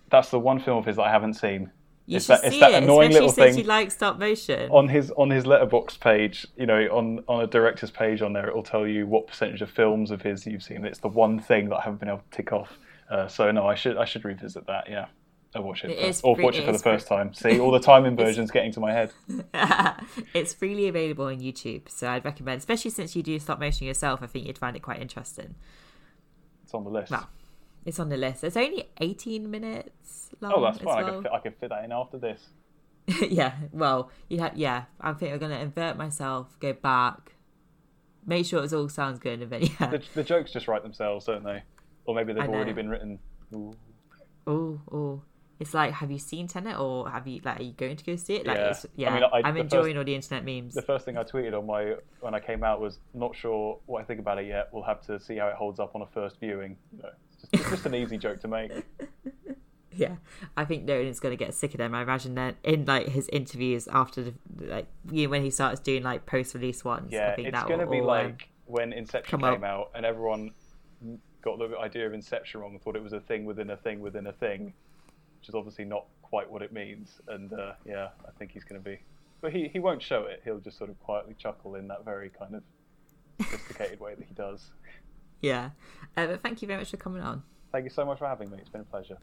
That's the one film of his that I haven't seen. You should see it, annoying especially little since thing you like stop motion. on his Letterboxd page. You know, on a director's page on there, it will tell you what percentage of films of his you've seen. It's the one thing that I haven't been able to tick off. So no, I should revisit that. Yeah, I'll watch it watch it for the first time. See, all the time inversions getting to my head. It's freely available on YouTube, so I'd recommend, especially since you do stop motion yourself. I think you'd find it quite interesting. It's on the list. Well, it's on the list. It's only 18 minutes long. Oh, that's fine. Well. I can fit that in after this. Yeah, well, I think I'm going to invert myself, go back, make sure it all sounds good, and then, yeah. The jokes just write themselves, don't they? Or maybe they've already been written. Oh. It's like, have you seen Tenet, or are you going to go see it? Yeah. I mean, I'm enjoying all the internet memes. The first thing I tweeted when I came out was, not sure what I think about it yet. We'll have to see how it holds up on a first viewing. You know, it's just an easy joke to make. Yeah, I think Nolan's going to get sick of them. I imagine that in his interviews after when he starts doing post-release ones. Yeah, I think it's going to be when Inception came out and everyone got the idea of Inception wrong and thought it was a thing within a thing within a thing, which is obviously not quite what it means. And I think he's going to be, but he won't show it. He'll just sort of quietly chuckle in that very kind of sophisticated way that he does. Yeah, but thank you very much for coming on. Thank you so much for having me. It's been a pleasure.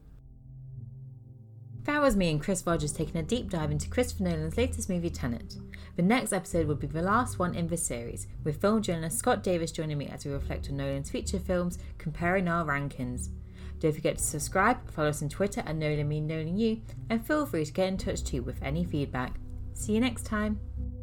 That was me and Chris Rogers taking a deep dive into Christopher Nolan's latest movie, Tenet. The next episode will be the last one in this series, with film journalist Scott Davis joining me as we reflect on Nolan's feature films, comparing our rankings. Don't forget to subscribe, follow us on Twitter at NolanMeNolanYou, and feel free to get in touch too with any feedback. See you next time.